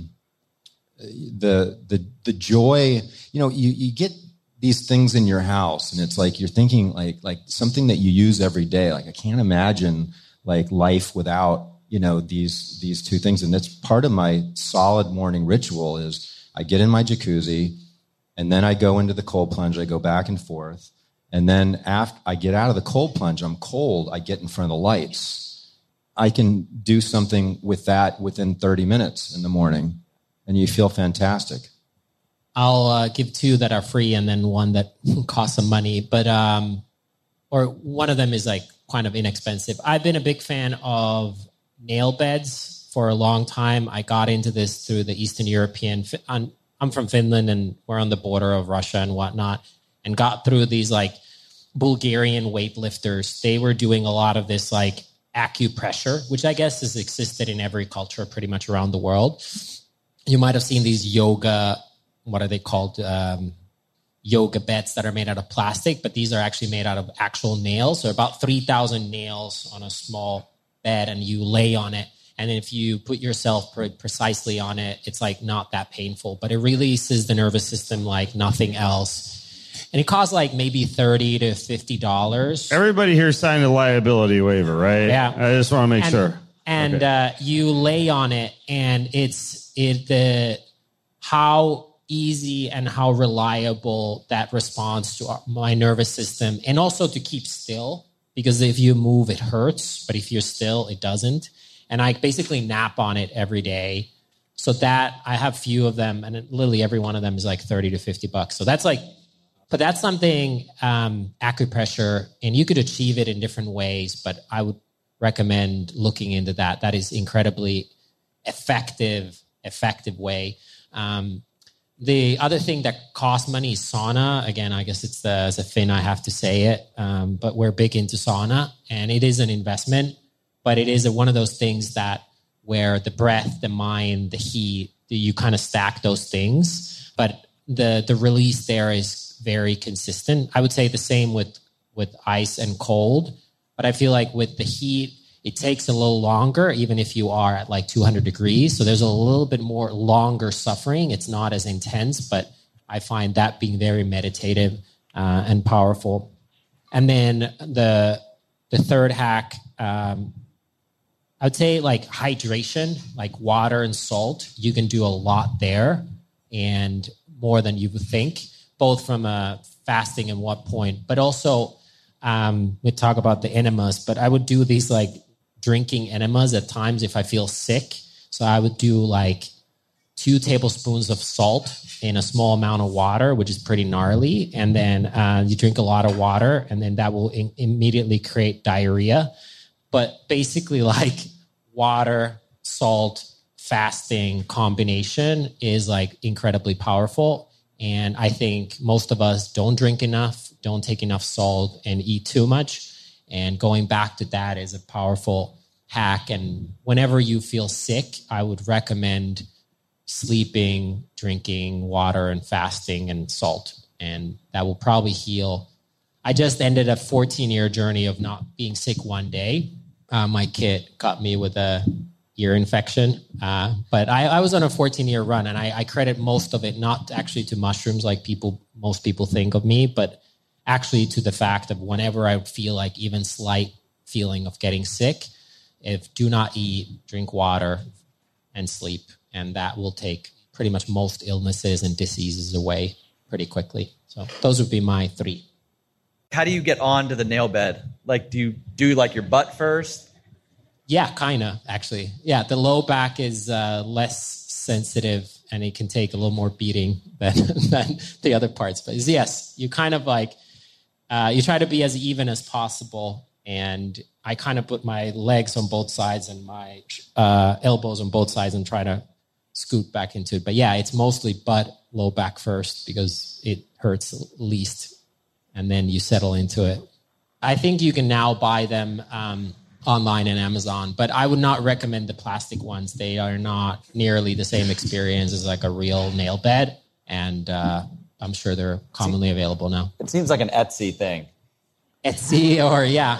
[SPEAKER 4] the joy, you get these things in your house, and it's like you're thinking like something that you use every day. Like, I can't imagine like life without these 2 things. And it's part of my solid morning ritual is I get in my jacuzzi, and then I go into the cold plunge. I go back and forth. And then after I get out of the cold plunge, I'm cold, I get in front of the lights. I can do something with that within 30 minutes in the morning, and you feel fantastic.
[SPEAKER 5] I'll give 2 that are free and then one that costs some money. But or one of them is like kind of inexpensive. I've been a big fan of nail beds for a long time. I got into this through the Eastern European. I'm from Finland, and we're on the border of Russia and whatnot, and got through these like Bulgarian weightlifters. They were doing a lot of this like acupressure, which I guess has existed in every culture pretty much around the world. You might have seen these yoga, what are they called? Yoga beds that are made out of plastic, but these are actually made out of actual nails. So about 3,000 nails on a small bed, and you lay on it. And if you put yourself precisely on it, it's like not that painful, but it releases the nervous system like nothing else. And it costs like maybe $30 to $50.
[SPEAKER 2] Everybody here signed a liability waiver, right?
[SPEAKER 5] Yeah.
[SPEAKER 2] I just want to make sure.
[SPEAKER 5] And
[SPEAKER 2] okay.
[SPEAKER 5] You lay on it, and how easy and how reliable that responds to my nervous system, and also to keep still, because if you move, it hurts, but if you're still, it doesn't. And I basically nap on it every day. So that I have few of them, and literally every one of them is like $30 to $50. So that's like, but that's something, acupressure, and you could achieve it in different ways, but I would recommend looking into that. That is incredibly effective way. The other thing that costs money is sauna. Again, I guess it's as a Finn, I have to say it, but we're big into sauna, and it is an investment, but it is one of those things that where the breath, the mind, the heat, you kind of stack those things, but the release there is very consistent. I would say the same with ice and cold, but I feel like with the heat, It takes a little longer, even if you are at like 200 degrees. So there's a little bit more longer suffering. It's not as intense, but I find that being very meditative and powerful. And then the third hack, I would say like hydration, like water and salt. You can do a lot there and more than you would think, both from a fasting and what point, but also we talk about the enemas, but I would do these like drinking enemas at times if I feel sick. So I would do like 2 tablespoons of salt in a small amount of water, which is pretty gnarly. And then you drink a lot of water, and then that will immediately create diarrhea. But basically, like water, salt, fasting combination is like incredibly powerful. And I think most of us don't drink enough, don't take enough salt, and eat too much. And going back to that is a powerful hack. And whenever you feel sick, I would recommend sleeping, drinking water, and fasting and salt. And that will probably heal. I just ended a 14-year journey of not being sick one day. My kid got me with a ear infection. But I was on a 14-year run, and I credit most of it not actually to mushrooms like most people think of me, but actually to the fact of whenever I feel like even slight feeling of getting sick, do not eat, drink water, and sleep. And that will take pretty much most illnesses and diseases away pretty quickly. So those would be my 3.
[SPEAKER 3] How do you get onto the nail bed? Like, do you do like your butt first?
[SPEAKER 5] Yeah, kind of, actually. Yeah, the low back is less sensitive, and it can take a little more beating than the other parts. But yes, you kind of like, you try to be as even as possible. And I kind of put my legs on both sides and my elbows on both sides and try to scoot back into it. But yeah, it's mostly butt, low back first because it hurts least. And then you settle into it. I think you can now buy them online and Amazon, but I would not recommend the plastic ones. They are not nearly the same experience as like a real nail bed. And I'm sure they're commonly available now.
[SPEAKER 3] It seems like an Etsy thing.
[SPEAKER 5] Etsy or yeah,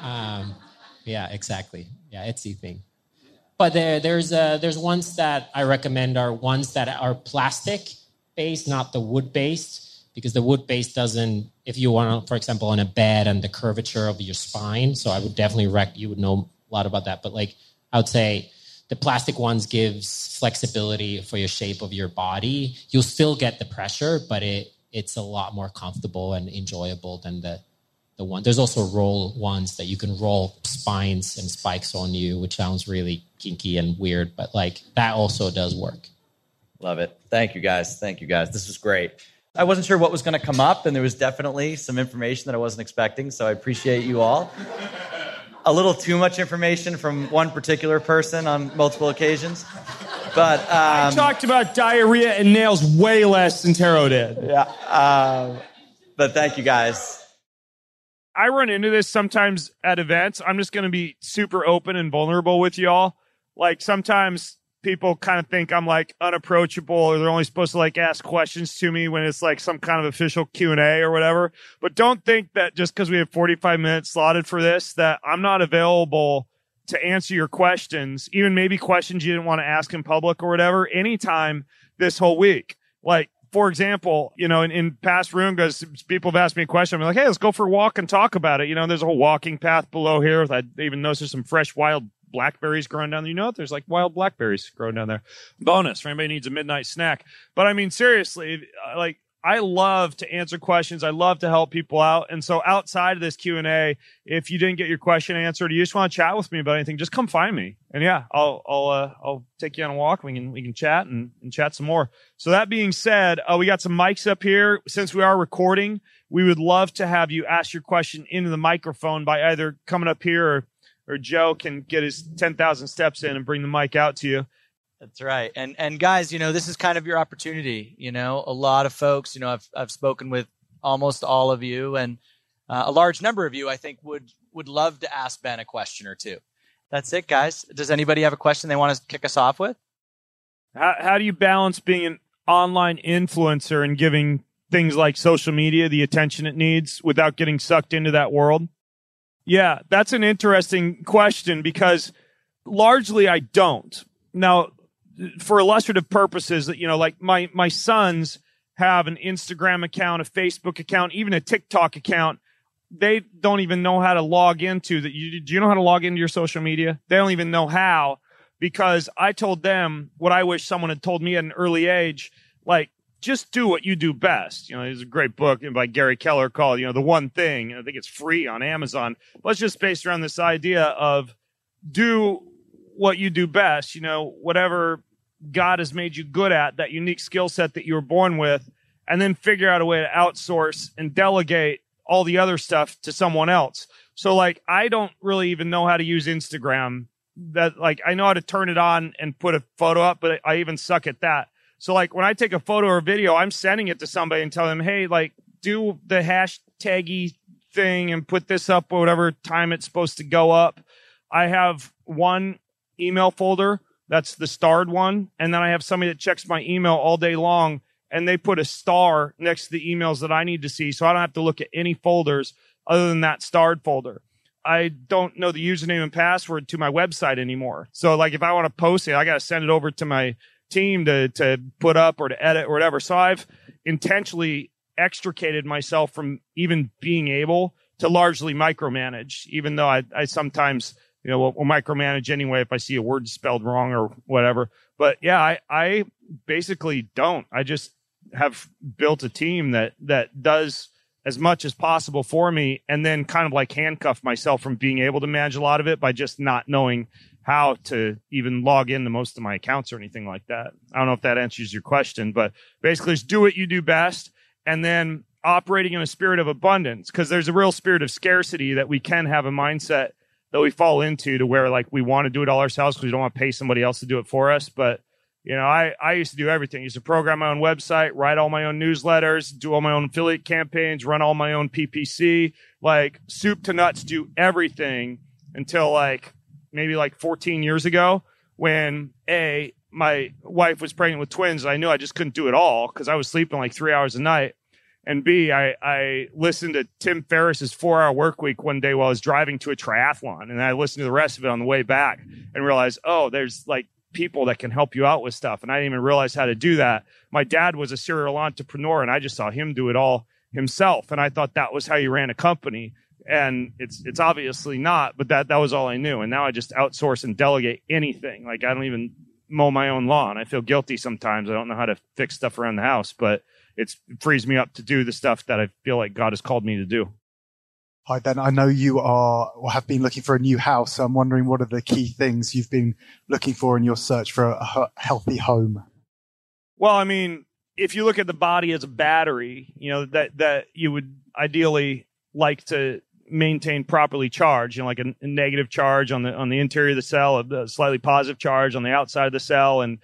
[SPEAKER 5] exactly. Yeah, Etsy thing. But there's ones that I recommend are ones that are plastic based, not the wood based, because the wood based doesn't. If you want, for example, on a bed and the curvature of your spine, so I would definitely you would know a lot about that. But like I would say, the plastic ones gives flexibility for your shape of your body. You'll still get the pressure, but it's a lot more comfortable and enjoyable than the one. There's also roll ones that you can roll spines and spikes on you, which sounds really kinky and weird, but like that also does work.
[SPEAKER 3] Love it. Thank you guys. This was great. I wasn't sure what was going to come up, and there was definitely some information that I wasn't expecting, so I appreciate you all. A little too much information from one particular person on multiple occasions. But
[SPEAKER 2] I talked about diarrhea and nails way less than Tero did.
[SPEAKER 3] Yeah. But thank you guys.
[SPEAKER 2] I run into this sometimes at events. I'm just going to be super open and vulnerable with y'all. Like sometimes people kind of think I'm like unapproachable, or they're only supposed to like ask questions to me when it's like some kind of official Q&A or whatever. But don't think that just because we have 45 minutes slotted for this, that I'm not available to answer your questions, even maybe questions you didn't want to ask in public or whatever, anytime this whole week. Like, for example, in past Roongas, people have asked me a question. I'm like, hey, let's go for a walk and talk about it. There's a whole walking path below here. I even noticed there's some fresh wild blackberries growing down there. There's like wild blackberries growing down there. Bonus for anybody who needs a midnight snack. But I mean, seriously, like I love to answer questions. I love to help people out. And so outside of this Q&A, if you didn't get your question answered, or you just want to chat with me about anything, just come find me. And yeah, I'll take you on a walk. We can chat and chat some more. So that being said, we got some mics up here. Since we are recording, we would love to have you ask your question into the microphone by either coming up here or Joe can get his 10,000 steps in and bring the mic out to you.
[SPEAKER 3] That's right. And guys, this is kind of your opportunity. A lot of folks, I've spoken with almost all of you, and a large number of you, I think, would love to ask Ben a question or two. That's it, guys. Does anybody have a question they want to kick us off with?
[SPEAKER 2] How do you balance being an online influencer and giving things like social media the attention it needs without getting sucked into that world? Yeah, that's an interesting question because largely I don't. Now, for illustrative purposes, like my sons have an Instagram account, a Facebook account, even a TikTok account. They don't even know how to log into that. Do you know how to log into your social media? They don't even know how, because I told them what I wish someone had told me at an early age, like, just do what you do best. There's a great book by Gary Keller called, The One Thing. I think it's free on Amazon. But it's just based around this idea of do what you do best, whatever God has made you good at, that unique skill set that you were born with, and then figure out a way to outsource and delegate all the other stuff to someone else. So like, I don't really even know how to use Instagram. That like, I know how to turn it on and put a photo up, but I even suck at that. So like, when I take a photo or video, I'm sending it to somebody and telling them, hey, like, do the hashtaggy thing and put this up whatever time it's supposed to go up. I have one email folder. That's the starred one. And then I have somebody that checks my email all day long, and they put a star next to the emails that I need to see. So I don't have to look at any folders other than that starred folder. I don't know the username and password to my website anymore. So like, if I want to post it, I got to send it over to my team to put up or to edit or whatever. So I've intentionally extricated myself from even being able to largely micromanage, even though I sometimes, will micromanage anyway if I see a word spelled wrong or whatever. But yeah, I basically don't. I just have built a team that does as much as possible for me, and then kind of like handcuff myself from being able to manage a lot of it by just not knowing how to even log into most of my accounts or anything like that. I don't know if that answers your question, but basically just do what you do best, and then operating in a spirit of abundance, because there's a real spirit of scarcity that we can have a mindset that we fall into, to where like we want to do it all ourselves because we don't want to pay somebody else to do it for us. But I used to do everything. I used to program my own website, write all my own newsletters, do all my own affiliate campaigns, run all my own PPC, like soup to nuts, do everything until like maybe like 14 years ago, when my wife was pregnant with twins. And I knew I just couldn't do it all because I was sleeping like 3 hours a night. And B, I listened to Tim Ferriss's 4-Hour Workweek one day while I was driving to a triathlon. And I listened to the rest of it on the way back and realized, oh, there's like people that can help you out with stuff. And I didn't even realize how to do that. My dad was a serial entrepreneur, and I just saw him do it all himself. And I thought that was how you ran a company. And it's obviously not, but that was all I knew. And now I just outsource and delegate anything. Like, I don't even mow my own lawn. I feel guilty sometimes. I don't know how to fix stuff around the house, but it frees me up to do the stuff that I feel like God has called me to do.
[SPEAKER 6] Hi, Ben. I know you are or have been looking for a new house. So I'm wondering, what are the key things you've been looking for in your search for a healthy home?
[SPEAKER 2] Well, I mean, if you look at the body as a battery, that you would ideally like to maintain properly charged, like a negative charge on the interior of the cell, a slightly positive charge on the outside of the cell, and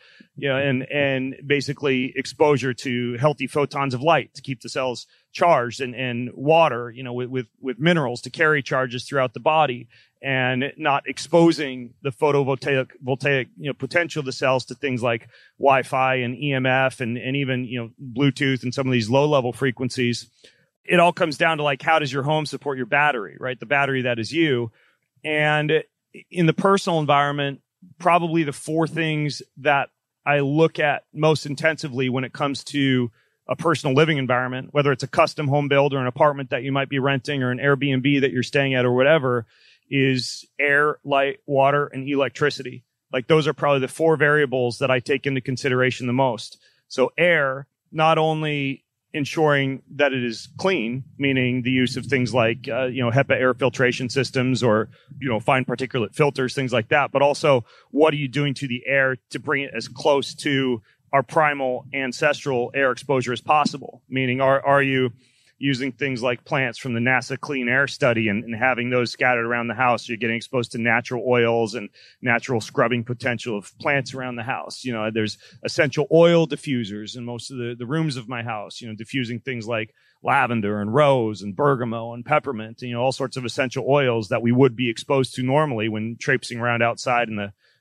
[SPEAKER 2] and basically exposure to healthy photons of light to keep the cells charged, and water, with minerals to carry charges throughout the body, and not exposing the photovoltaic potential of the cells to things like Wi-Fi and EMF and even Bluetooth and some of these low-level frequencies. It all comes down to like, how does your home support your battery, right? The battery that is you. And in the personal environment, probably the 4 things that I look at most intensively when it comes to a personal living environment, whether it's a custom home build or an apartment that you might be renting or an Airbnb that you're staying at or whatever, is air, light, water, and electricity. Like, those are probably the 4 variables that I take into consideration the most. So air, not only ensuring that it is clean, meaning the use of things like, HEPA air filtration systems or, fine particulate filters, things like that. But also, what are you doing to the air to bring it as close to our primal ancestral air exposure as possible? Meaning, are you using things like plants from the NASA Clean Air Study and having those scattered around the house? So you're getting exposed to natural oils and natural scrubbing potential of plants around the house. There's essential oil diffusers in most of the rooms of my house, diffusing things like lavender and rose and bergamot and peppermint, and, all sorts of essential oils that we would be exposed to normally when traipsing around outside in the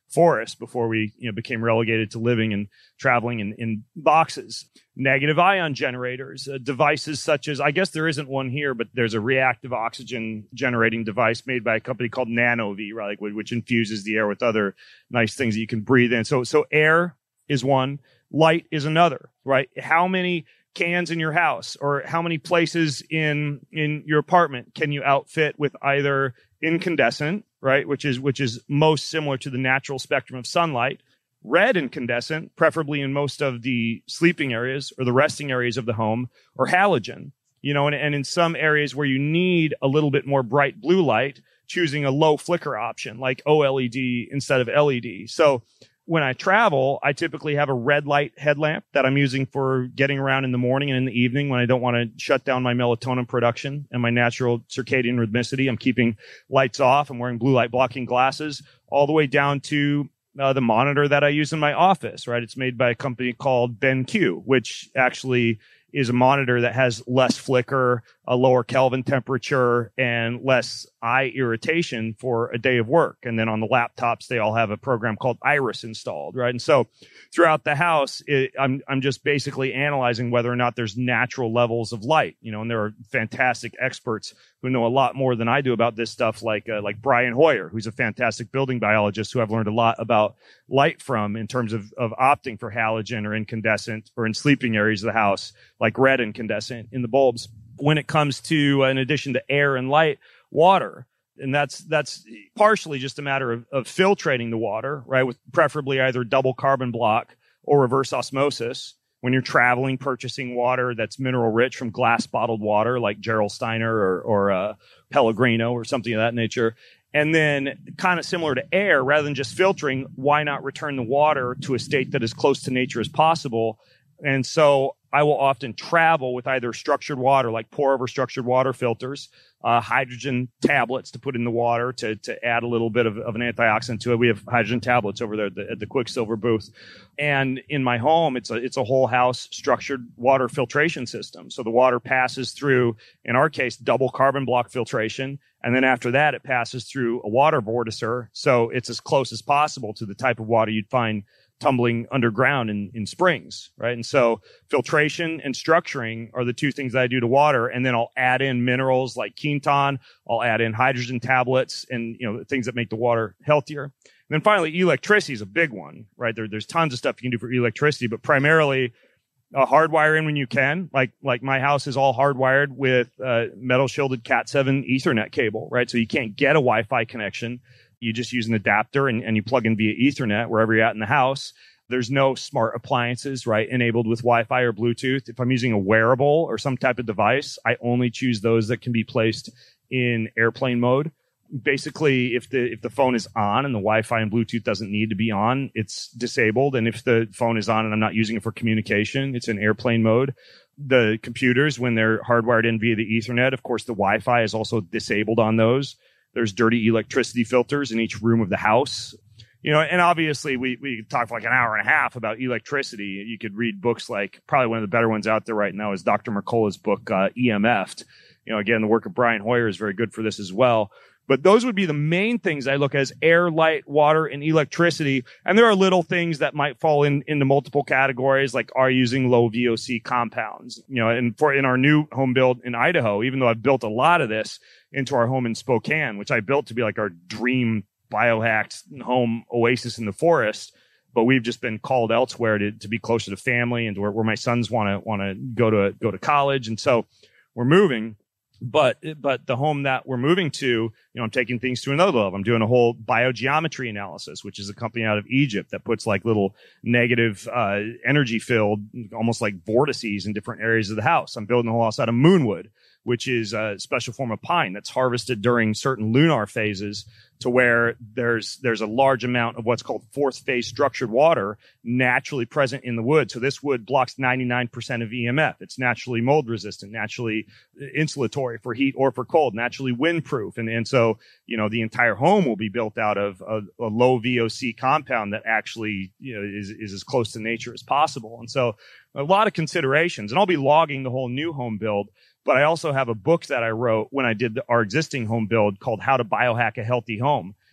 [SPEAKER 2] forest before we became relegated to living and traveling in boxes. Negative ion generators, devices such as, I guess there isn't one here, but there's a reactive oxygen generating device made by a company called NanoV, right, which infuses the air with other nice things that you can breathe in. So air is one, light is another, right? How many cans in your house or how many places in your apartment can you outfit with either incandescent, right, which is most similar to the natural spectrum of sunlight, red incandescent, preferably in most of the sleeping areas or the resting areas of the home, or halogen, and in some areas where you need a little bit more bright blue light, choosing a low flicker option like OLED instead of LED. So when I travel, I typically have a red light headlamp that I'm using for getting around in the morning and in the evening when I don't want to shut down my melatonin production and my natural circadian rhythmicity. I'm keeping lights off. I'm wearing blue light blocking glasses, all the way down to the monitor that I use in my office, right? It's made by a company called BenQ, which actually is a monitor that has less flicker, a lower Kelvin temperature, and less eye irritation for a day of work. And then on the laptops, they all have a program called Iris installed, right? And so throughout the house, I'm just basically analyzing whether or not there's natural levels of light, and there are fantastic experts who know a lot more than I do about this stuff, like Brian Hoyer, who's a fantastic building biologist who I've learned a lot about light from in terms of opting for halogen or incandescent, or in sleeping areas of the house, like red incandescent in the bulbs. When it comes to, in addition to air and light, water. And that's partially just a matter of filtrating the water, right? With preferably either double carbon block or reverse osmosis. When you're traveling, purchasing water that's mineral rich from glass bottled water like Gerolsteiner or Pellegrino or something of that nature. And then kind of similar to air, rather than just filtering, why not return the water to a state that is close to nature as possible? And so I will often travel with either structured water, like pour over structured water filters, hydrogen tablets to put in the water to add a little bit of an antioxidant to it. We have hydrogen tablets over there at the Quicksilver booth. And in my home, it's a whole house structured water filtration system. So the water passes through, in our case, double carbon block filtration. And then after that, it passes through a water vorticer. So it's as close as possible to the type of water you'd find tumbling underground in springs, right? And so filtration and structuring are the two things that I do to water. And then I'll add in minerals like Quinton. I'll add in hydrogen tablets and, things that make the water healthier. And then finally, electricity is a big one, right? There's tons of stuff you can do for electricity, but primarily hardwire in when you can. Like my house is all hardwired with metal shielded Cat7 Ethernet cable, right? So you can't get a Wi-Fi connection. You just use an adapter and you plug in via Ethernet wherever you're at in the house. There's no smart appliances, right, enabled with Wi-Fi or Bluetooth. If I'm using a wearable or some type of device, I only choose those that can be placed in airplane mode. Basically, if the phone is on and the Wi-Fi and Bluetooth doesn't need to be on, it's disabled. And if the phone is on and I'm not using it for communication, it's in airplane mode. The computers, when they're hardwired in via the Ethernet, of course, the Wi-Fi is also disabled on those. There's dirty electricity filters in each room of the house. And obviously we could talk for like an hour and a half about electricity. You could read books like, probably one of the better ones out there right now is Dr. Mercola's book, EMF'd. Again, the work of Brian Hoyer is very good for this as well. But those would be the main things I look at as air, light, water, and electricity. And there are little things that might fall into multiple categories, like are using low VOC compounds. And in our new home build in Idaho, even though I've built a lot of this into our home in Spokane, which I built to be like our dream biohacked home oasis in the forest, but we've just been called elsewhere to be closer to family and to where my sons want to go to college. And so we're moving. But the home that we're moving to, I'm taking things to another level. I'm doing a whole biogeometry analysis, which is a company out of Egypt that puts like little negative energy filled, almost like vortices in different areas of the house. I'm building the whole house out of moonwood, which is a special form of pine that's harvested during certain lunar phases, to where there's a large amount of what's called fourth phase structured water naturally present in the wood. So this wood blocks 99% of EMF. It's naturally mold resistant, naturally insulatory for heat or for cold, naturally windproof. And so, the entire home will be built out of a low VOC compound that actually, is as close to nature as possible. And so a lot of considerations, and I'll be logging the whole new home build. But I also have a book that I wrote when I did our existing home build called How to Biohack a Healthy Home.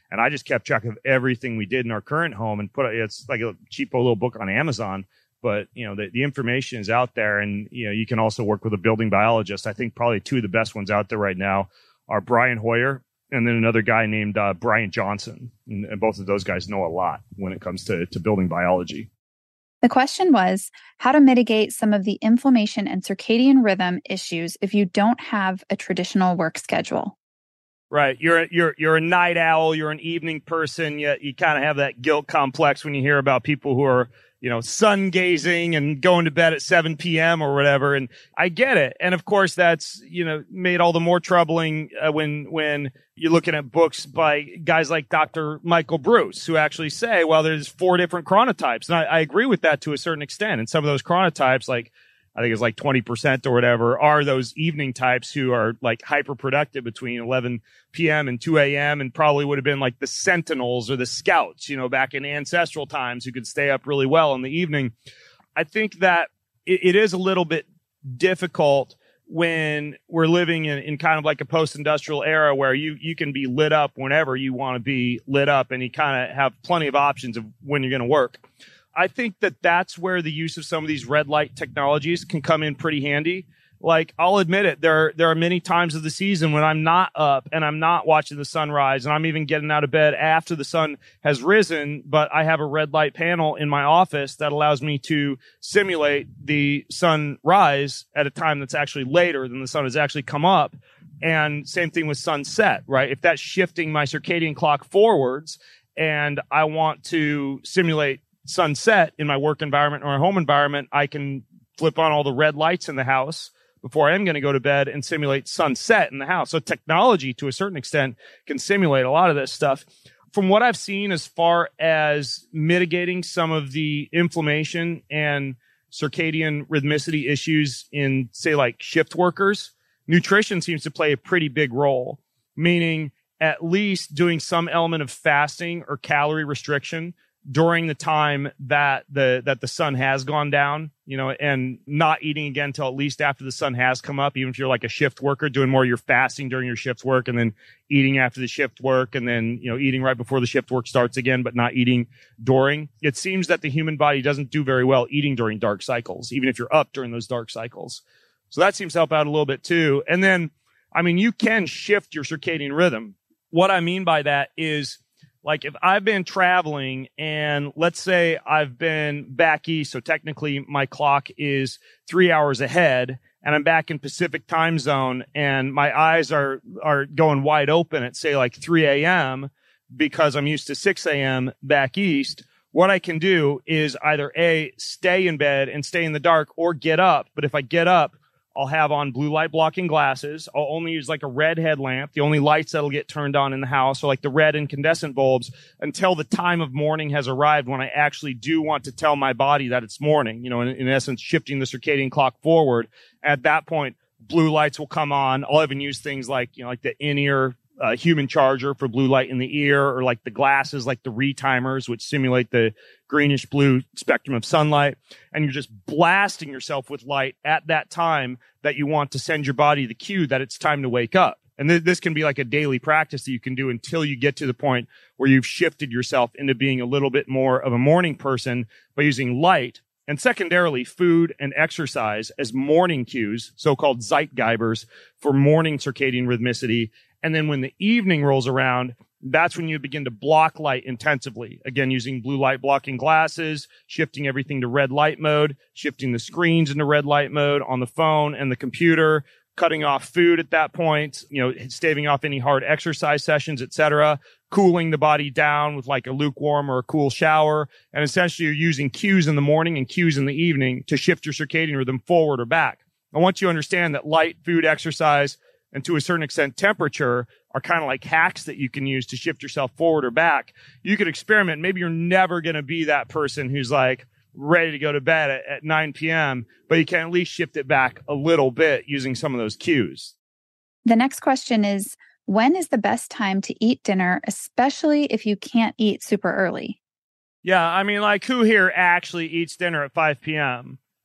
[SPEAKER 2] And I just kept track of everything we did in our current home and it's like a cheapo little book on Amazon. But, the information is out there, and, you can also work with a building biologist. I think probably two of the best ones out there right now are Brian Hoyer and then another guy named Brian Johnson. And both of those guys know a lot when it comes to building biology.
[SPEAKER 7] The question was how to mitigate some of the inflammation and circadian rhythm issues if you don't have a traditional work schedule.
[SPEAKER 2] Right. You're a night owl. You're an evening person. Yet you kind of have that guilt complex when you hear about people who are, sun gazing and going to bed at 7 p.m. or whatever. And I get it. And of course, that's, made all the more troubling when you're looking at books by guys like Dr. Michael Bruce, who actually say, well, there's 4 different chronotypes. And I agree with that to a certain extent. And some of those chronotypes, like, I think it's like 20% or whatever, are those evening types who are like hyper productive between 11 p.m. and 2 a.m. and probably would have been like the Sentinels or the Scouts, back in ancestral times, who could stay up really well in the evening. I think that it is a little bit difficult when we're living in kind of like a post-industrial era where you can be lit up whenever you want to be lit up, and you kind of have plenty of options of when you're going to work. I think that that's where the use of some of these red light technologies can come in pretty handy. Like, I'll admit it, there are many times of the season when I'm not up and I'm not watching the sunrise, and I'm even getting out of bed after the sun has risen, but I have a red light panel in my office that allows me to simulate the sunrise at a time that's actually later than the sun has actually come up. And same thing with sunset, right? If that's shifting my circadian clock forwards and I want to simulate sunset in my work environment or my home environment, I can flip on all the red lights in the house before I am going to go to bed and simulate sunset in the house. So technology, to a certain extent, can simulate a lot of this stuff. From what I've seen as far as mitigating some of the inflammation and circadian rhythmicity issues in, say, like shift workers, nutrition seems to play a pretty big role, meaning at least doing some element of fasting or calorie restriction during the time that the sun has gone down, and not eating again until at least after the sun has come up. Even if you're like a shift worker, doing more of your fasting during your shift work and then eating after the shift work, and then, eating right before the shift work starts again, but not eating during. It seems that the human body doesn't do very well eating during dark cycles, even if you're up during those dark cycles. So that seems to help out a little bit too. And then, you can shift your circadian rhythm. What I mean by that is, like, if I've been traveling and let's say I've been back east, so technically my clock is 3 hours ahead, and I'm back in Pacific time zone, and my eyes are going wide open at, say, like 3 a.m. because I'm used to 6 a.m. back east, what I can do is either A, stay in bed and stay in the dark, or get up. But if I get up, I'll have on blue light blocking glasses. I'll only use like a red headlamp. The only lights that'll get turned on in the house are like the red incandescent bulbs until the time of morning has arrived, when I actually do want to tell my body that it's morning, in essence, shifting the circadian clock forward. At that point, blue lights will come on. I'll even use things like, like the in-ear human charger for blue light in the ear, or like the glasses, like the retimers, which simulate the greenish blue spectrum of sunlight. And you're just blasting yourself with light at that time that you want to send your body the cue that it's time to wake up. And this can be like a daily practice that you can do until you get to the point where you've shifted yourself into being a little bit more of a morning person by using light, and secondarily food and exercise, as morning cues, so-called Zeitgeibers, for morning circadian rhythmicity. And then when the evening rolls around, that's when you begin to block light intensively. Again, using blue light blocking glasses, shifting everything to red light mode, shifting the screens into red light mode on the phone and the computer, cutting off food at that point, staving off any hard exercise sessions, etc., cooling the body down with like a lukewarm or a cool shower. And essentially you're using cues in the morning and cues in the evening to shift your circadian rhythm forward or back. I want you to understand that light, food, exercise, and to a certain extent temperature are kind of like hacks that you can use to shift yourself forward or back. You could experiment. Maybe you're never going to be that person who's like ready to go to bed at 9 p.m., but you can at least shift it back a little bit using some of those cues.
[SPEAKER 7] The next question is, when is the best time to eat dinner, especially if you can't eat super early?
[SPEAKER 2] Yeah, like who here actually eats dinner at 5 p.m.?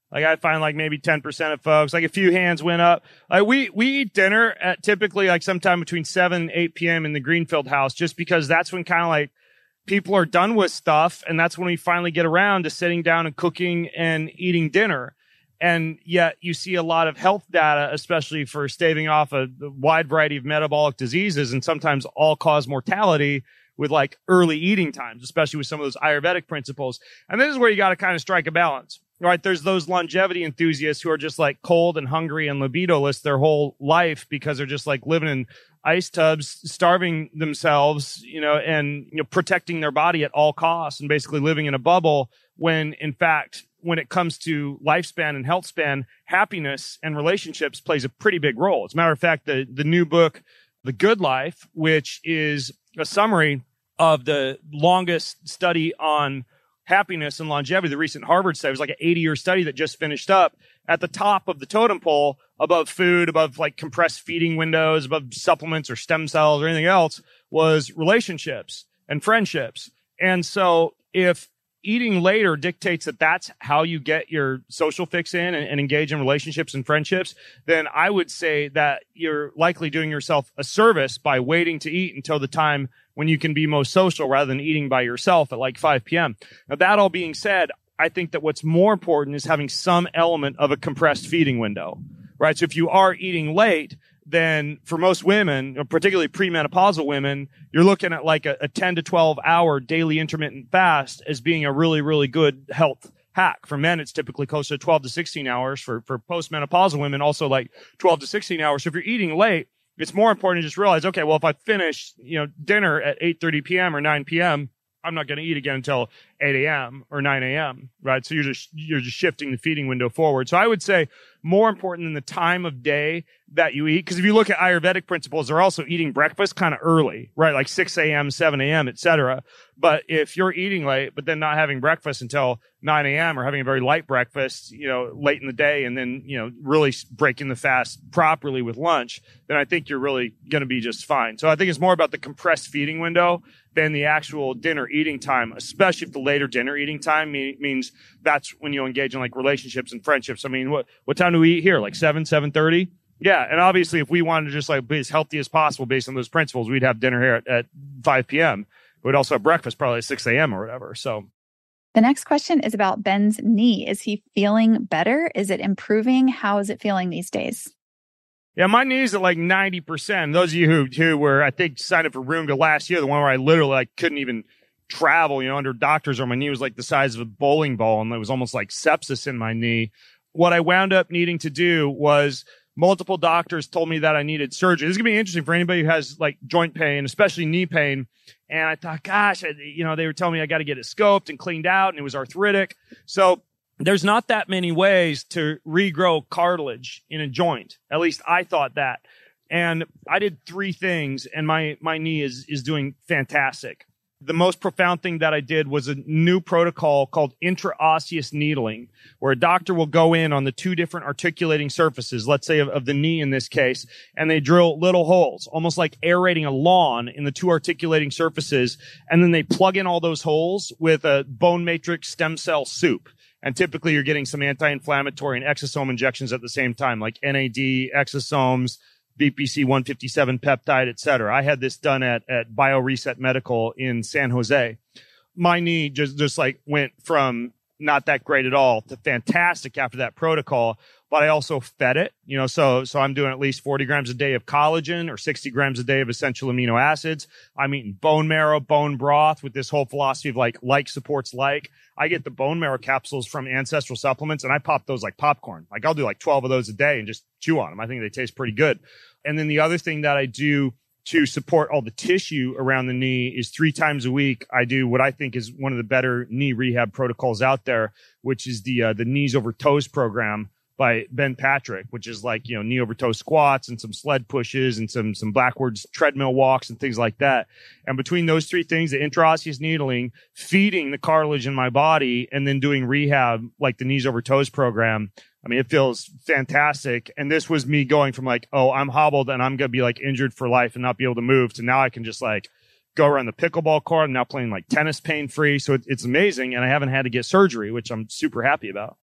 [SPEAKER 2] Like I find like maybe 10% of folks, like a few hands went up. Like we eat dinner at typically like sometime between 7 and 8 p.m. in the Greenfield house, just because that's when kind of like people are done with stuff. And that's when we finally get around to sitting down and cooking and eating dinner. And yet you see a lot of health data, especially for staving off a wide variety of metabolic diseases and sometimes all-cause mortality with like early eating times, especially with some of those Ayurvedic principles. And this is where you got to kind of strike a balance, right? There's those longevity enthusiasts who are just like cold and hungry and libidoless their whole life because they're just like living in ice tubs, starving themselves, and protecting their body at all costs and basically living in a bubble when in fact, when it comes to lifespan and health span, happiness and relationships plays a pretty big role. As a matter of fact, the new book, The Good Life, which is a summary of the longest study on happiness and longevity, the recent Harvard study, it was like an 80-year study that just finished up. At the top of the totem pole, above food, above like compressed feeding windows, above supplements or stem cells or anything else, was relationships and friendships. And so if eating later dictates that that's how you get your social fix in and engage in relationships and friendships, then I would say that you're likely doing yourself a service by waiting to eat until the time when you can be most social rather than eating by yourself at like 5 p.m. Now, that all being said, I think that what's more important is having some element of a compressed feeding window, right? So if you are eating late, then for most women, particularly premenopausal women, you're looking at like a 10 to 12 hour daily intermittent fast as being a really, really good health hack. For men, it's typically closer to 12 to 16 hours. For postmenopausal women, also like 12 to 16 hours. So if you're eating late, it's more important to just realize, okay, well, if I finish, dinner at 8:30 p.m. or 9 p.m., I'm not going to eat again until 8 a.m. or 9 a.m., right? So you're just shifting the feeding window forward. So I would say more important than the time of day that you eat, because if you look at Ayurvedic principles, they're also eating breakfast kind of early, right? Like 6 a.m., 7 a.m., et cetera. But if you're eating late, but then not having breakfast until 9 a.m. or having a very light breakfast, late in the day, and then, really breaking the fast properly with lunch, then I think you're really going to be just fine. So I think it's more about the compressed feeding window than the actual dinner eating time, especially if the later dinner eating time means that's when you engage in like relationships and friendships. I mean, what time do we eat here? Like 7:30? Yeah. And obviously if we wanted to just like be as healthy as possible based on those principles, we'd have dinner here at 5 p.m. We'd also have breakfast probably at 6 a.m. or whatever. So
[SPEAKER 7] the next question is about Ben's knee. Is he feeling better? Is it improving? How is it feeling these days?
[SPEAKER 2] Yeah, my knee's at like 90%. Those of you who were, I think, signed up for Roomba last year, the one where I literally like couldn't even travel, under doctors, or my knee was like the size of a bowling ball, and there was almost like sepsis in my knee. What I wound up needing to do was multiple doctors told me that I needed surgery. This is going to be interesting for anybody who has like joint pain, especially knee pain. And I thought, gosh, they were telling me I got to get it scoped and cleaned out, and it was arthritic. So there's not that many ways to regrow cartilage in a joint. At least I thought that. And I did 3 things, and my knee is doing fantastic. The most profound thing that I did was a new protocol called intraosseous needling, where a doctor will go in on the 2 different articulating surfaces, let's say of the knee in this case, and they drill little holes, almost like aerating a lawn in the 2 articulating surfaces, and then they plug in all those holes with a bone matrix stem cell soup. And typically you're getting some anti-inflammatory and exosome injections at the same time, like NAD, exosomes, BPC 157 peptide, et cetera. I had this done at BioReset Medical in San Jose. My knee just like went from not that great at all to fantastic after that protocol. But I also fed it, so I'm doing at least 40 grams a day of collagen or 60 grams a day of essential amino acids. I'm eating bone marrow, bone broth with this whole philosophy of like supports like. I get the bone marrow capsules from Ancestral Supplements, and I pop those like popcorn. Like I'll do like 12 of those a day and just chew on them. I think they taste pretty good. And then the other thing that I do to support all the tissue around the knee is 3 times a week I do what I think is one of the better knee rehab protocols out there, which is the Knees Over Toes program by Ben Patrick, which is like, knee over toe squats and some sled pushes and some backwards treadmill walks and things like that. And between those 3 things, the intraosseous needling, feeding the cartilage in my body, and then doing rehab like the Knees Over Toes program, I mean, it feels fantastic. And this was me going from like, oh, I'm hobbled and I'm going to be like injured for life and not be able to move, to now I can just like go around the pickleball court. I'm now playing like tennis pain free. So it's amazing. And I haven't had to get surgery, which I'm super happy about.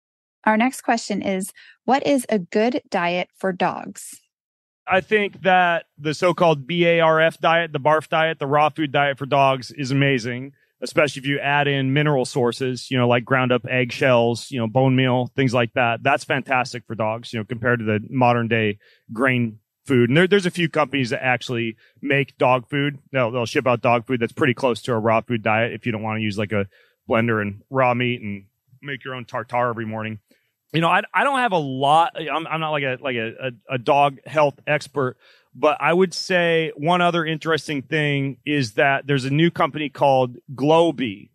[SPEAKER 7] Our next question is, what is a good diet for dogs?
[SPEAKER 2] I think that the so-called BARF diet, the BARF diet, the raw food diet for dogs is amazing, especially if you add in mineral sources, like ground up eggshells, bone meal, things like that. That's fantastic for dogs, compared to the modern day grain food. And there's a few companies that actually make dog food. They'll ship out dog food that's pretty close to a raw food diet if you don't want to use like a blender and raw meat and make your own tartare every morning. I don't have a lot. I'm not like a dog health expert, but I would say one other interesting thing is that there's a new company called Globie,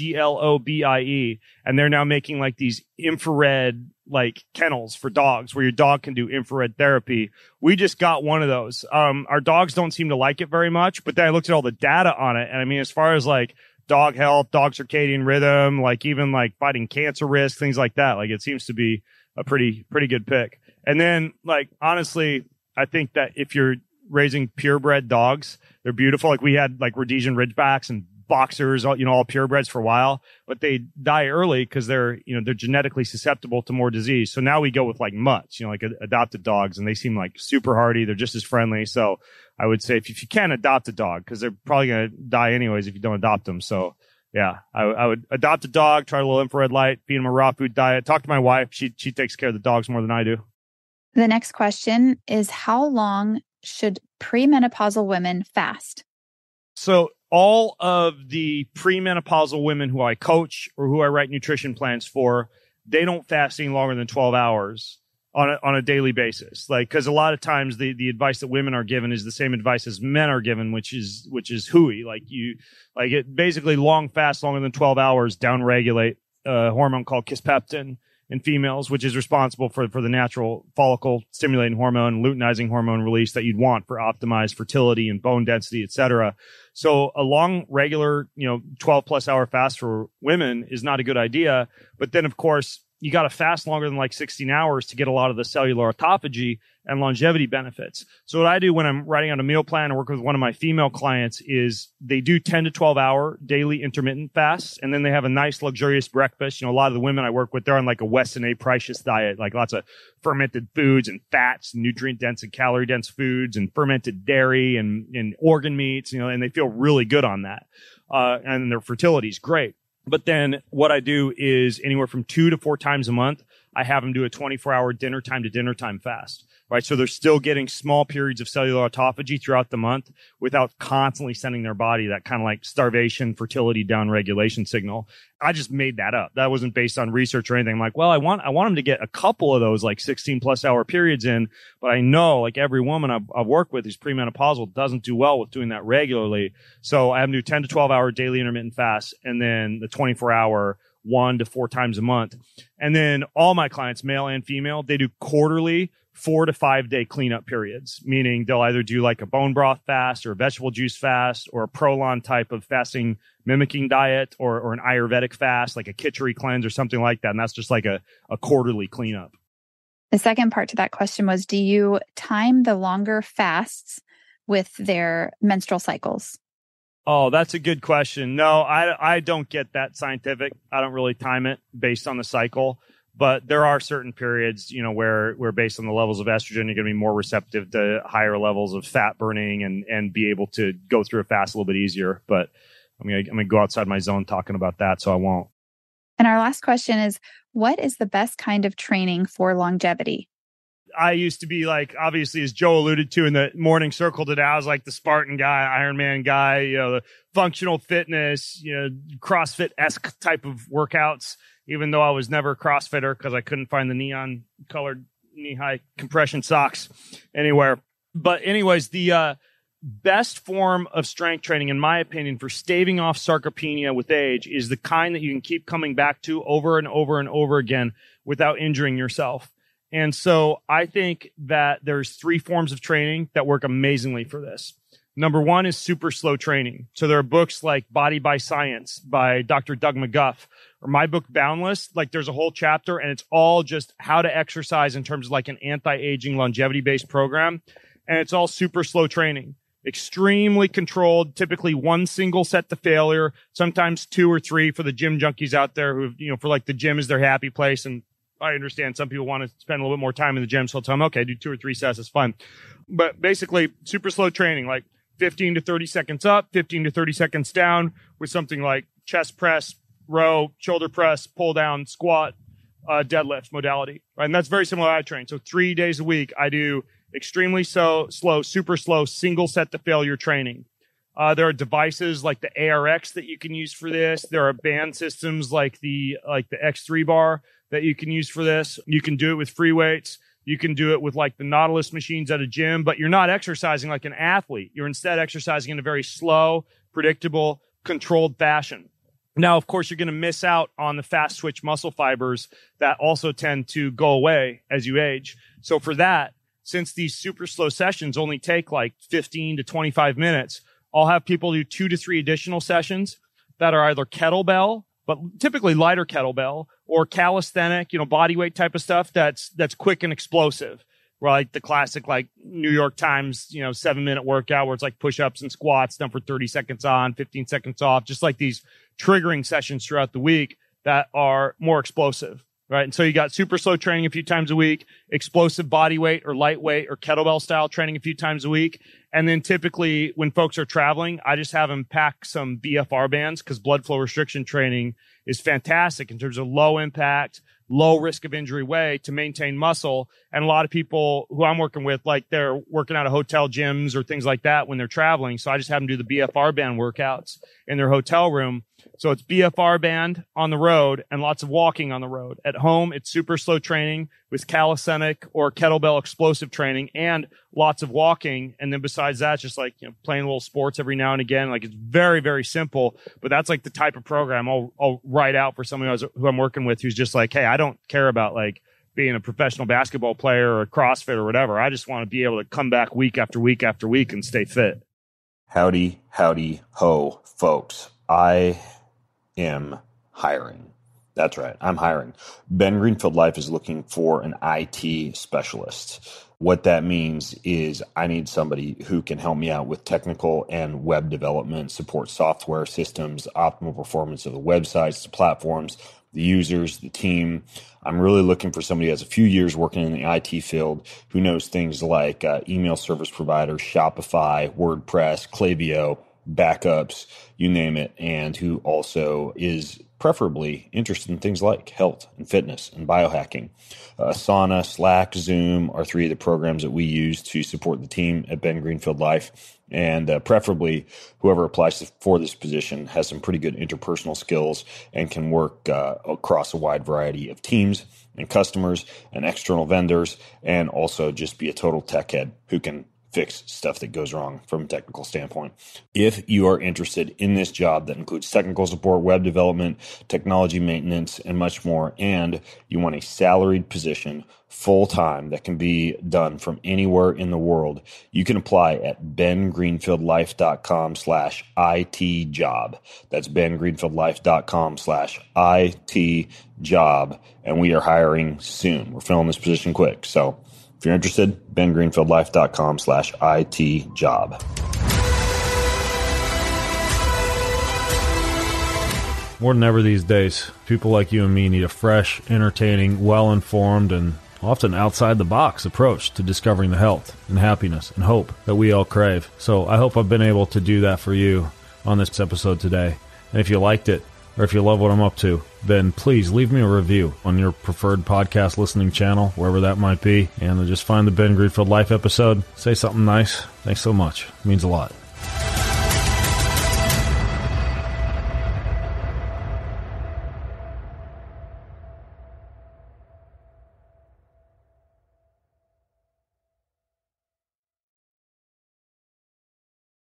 [SPEAKER 2] Globie, and they're now making like these infrared like kennels for dogs where your dog can do infrared therapy. We just got one of those. Our dogs don't seem to like it very much, but then I looked at all the data on it, and I mean, as far as like dog health, dog circadian rhythm, like even like fighting cancer risk, things like that. Like it seems to be a pretty good pick. And then like, honestly, I think that if you're raising purebred dogs, they're beautiful. Like we had like Rhodesian Ridgebacks and boxers, all purebreds for a while, but they die early because they're genetically susceptible to more disease. So now we go with like mutts, like adopted dogs, and they seem like super hardy. They're just as friendly. So I would say if you can adopt a dog, because they're probably going to die anyways if you don't adopt them. So yeah, I would adopt a dog, try a little infrared light, feed them a raw food diet, talk to my wife. She takes care of the dogs more than I do.
[SPEAKER 7] The next question is, how long should premenopausal women fast?
[SPEAKER 2] So all of the premenopausal women who I coach or who I write nutrition plans for, they don't fast any longer than 12 hours on a daily basis. Like, because a lot of times the advice that women are given is the same advice as men are given, which is hooey. It basically long fast longer than 12 hours downregulate a hormone called kisspeptin in females, which is responsible for the natural follicle stimulating hormone, luteinizing hormone release that you'd want for optimized fertility and bone density, etc. So a long, regular, 12 plus hour fast for women is not a good idea. But then, of course, you got to fast longer than like 16 hours to get a lot of the cellular autophagy and longevity benefits. So what I do when I'm writing out a meal plan and work with one of my female clients is they do 10 to 12 hour daily intermittent fasts. And then they have a nice luxurious breakfast. A lot of the women I work with, they're on like a Weston A. Precious diet, like lots of fermented foods and fats, nutrient dense and calorie dense foods and fermented dairy and organ meats, and they feel really good on that. And their fertility is great. But then what I do is anywhere from 2 to 4 times a month, I have them do a 24-hour dinner time to dinner time fast, right? So they're still getting small periods of cellular autophagy throughout the month without constantly sending their body that kind of like starvation, fertility downregulation signal. I just made that up. That wasn't based on research or anything. I'm like, well, I want them to get a couple of those like 16 plus hour periods in, but I know like every woman I've worked with who's premenopausal doesn't do well with doing that regularly. So I have them do 10 to 12 hour daily intermittent fasts and then the 24-hour 1 to 4 times a month. And then all my clients, male and female, they do quarterly 4 to 5 day cleanup periods, meaning they'll either do like a bone broth fast or a vegetable juice fast or a Prolon type of fasting mimicking diet or an Ayurvedic fast, like a Khichdi cleanse or something like that. And that's just like a quarterly cleanup.
[SPEAKER 7] The second part to that question was, do you time the longer fasts with their menstrual cycles?
[SPEAKER 2] Oh, that's a good question. No, I don't get that scientific. I don't really time it based on the cycle, but there are certain periods, where based on the levels of estrogen, you're going to be more receptive to higher levels of fat burning and be able to go through a fast a little bit easier. But I'm going to go outside my zone talking about that, so I won't.
[SPEAKER 7] And our last question is, what is the best kind of training for longevity?
[SPEAKER 2] I used to be like, obviously, as Joe alluded to in the morning circle today, I was like the Spartan guy, Ironman guy, the functional fitness, CrossFit-esque type of workouts, even though I was never a CrossFitter because I couldn't find the neon colored knee-high compression socks anywhere. But anyways, the best form of strength training, in my opinion, for staving off sarcopenia with age is the kind that you can keep coming back to over and over and over again without injuring yourself. And so I think that there's 3 forms of training that work amazingly for this. Number 1 is super slow training. So there are books like Body by Science by Dr. Doug McGuff, or my book Boundless. Like there's a whole chapter and it's all just how to exercise in terms of like an anti-aging longevity-based program. And it's all super slow training, extremely controlled, typically 1 single set to failure, sometimes 2 or 3 for the gym junkies out there who, for like the gym is their happy place and I understand some people want to spend a little bit more time in the gym. So I'll tell them, okay, do 2 or 3 sets. It's fun. But basically super slow training, like 15 to 30 seconds up, 15 to 30 seconds down with something like chest press, row, shoulder press, pull down, squat, deadlift modality. Right? And that's very similar to I train. So 3 days a week, I do extremely slow, super slow, single set to failure training. There are devices like the ARX that you can use for this. There are band systems like the X3 bar that you can use for this. You can do it with free weights. You can do it with like the Nautilus machines at a gym, but you're not exercising like an athlete. You're instead exercising in a very slow, predictable, controlled fashion. Now, of course, you're going to miss out on the fast twitch muscle fibers that also tend to go away as you age. So for that, since these super slow sessions only take like 15 to 25 minutes, I'll have people do 2 to 3 additional sessions that are either kettlebell, but typically lighter kettlebell, or calisthenic, body weight type of stuff that's quick and explosive. Like the classic, like New York Times, 7-minute workout where it's like push-ups and squats done for 30 seconds on, 15 seconds off, just like these triggering sessions throughout the week that are more explosive. Right. And so you got super slow training a few times a week, explosive body weight or lightweight or kettlebell style training a few times a week. And then typically when folks are traveling, I just have them pack some BFR bands because blood flow restriction training is fantastic in terms of low impact, low risk of injury way to maintain muscle. And a lot of people who I'm working with, like they're working out of hotel gyms or things like that when they're traveling. So I just have them do the BFR band workouts in their hotel room. So it's BFR band on the road and lots of walking on the road. At home, it's super slow training with calisthenic or kettlebell explosive training and lots of walking. And then besides that, just like, playing little sports every now and again. Like it's very, very simple, but that's like the type of program I'll write out for someone who I'm working with who's just like, hey, I don't care about like being a professional basketball player or a CrossFit or whatever. I just want to be able to come back week after week after week and stay fit.
[SPEAKER 8] Howdy ho, folks. I am hiring. That's right. I'm hiring. Ben Greenfield Life is looking for an IT specialist. What that means is I need somebody who can help me out with technical and web development, support software systems, optimal performance of the websites, the platforms, the users, the team. I'm really looking for somebody who has a few years working in the IT field, who knows things like email service provider, Shopify, WordPress, Klaviyo, backups, you name it, and who also is preferably interested in things like health and fitness and biohacking. Asana, Slack, Zoom are 3 of the programs that we use to support the team at Ben Greenfield Life. And preferably, whoever applies for this position has some pretty good interpersonal skills and can work across a wide variety of teams and customers and external vendors, and also just be a total tech head who can fix stuff that goes wrong from a technical standpoint. If you are interested in this job that includes technical support, web development, technology maintenance, and much more, and you want a salaried position full-time that can be done from anywhere in the world, you can apply at bengreenfieldlife.com/IT job. That's bengreenfieldlife.com/IT job. And we are hiring soon. We're filling this position quick. So if you're interested, bengreenfieldlife.com/IT job.
[SPEAKER 1] More than ever these days, people like you and me need a fresh, entertaining, well-informed, and often outside-the-box approach to discovering the health and happiness and hope that we all crave. So I hope I've been able to do that for you on this episode today. And if you liked it, or if you love what I'm up to, then please leave me a review on your preferred podcast listening channel, wherever that might be, and just find the Ben Greenfield Life episode. Say something nice. Thanks so much. It means a lot.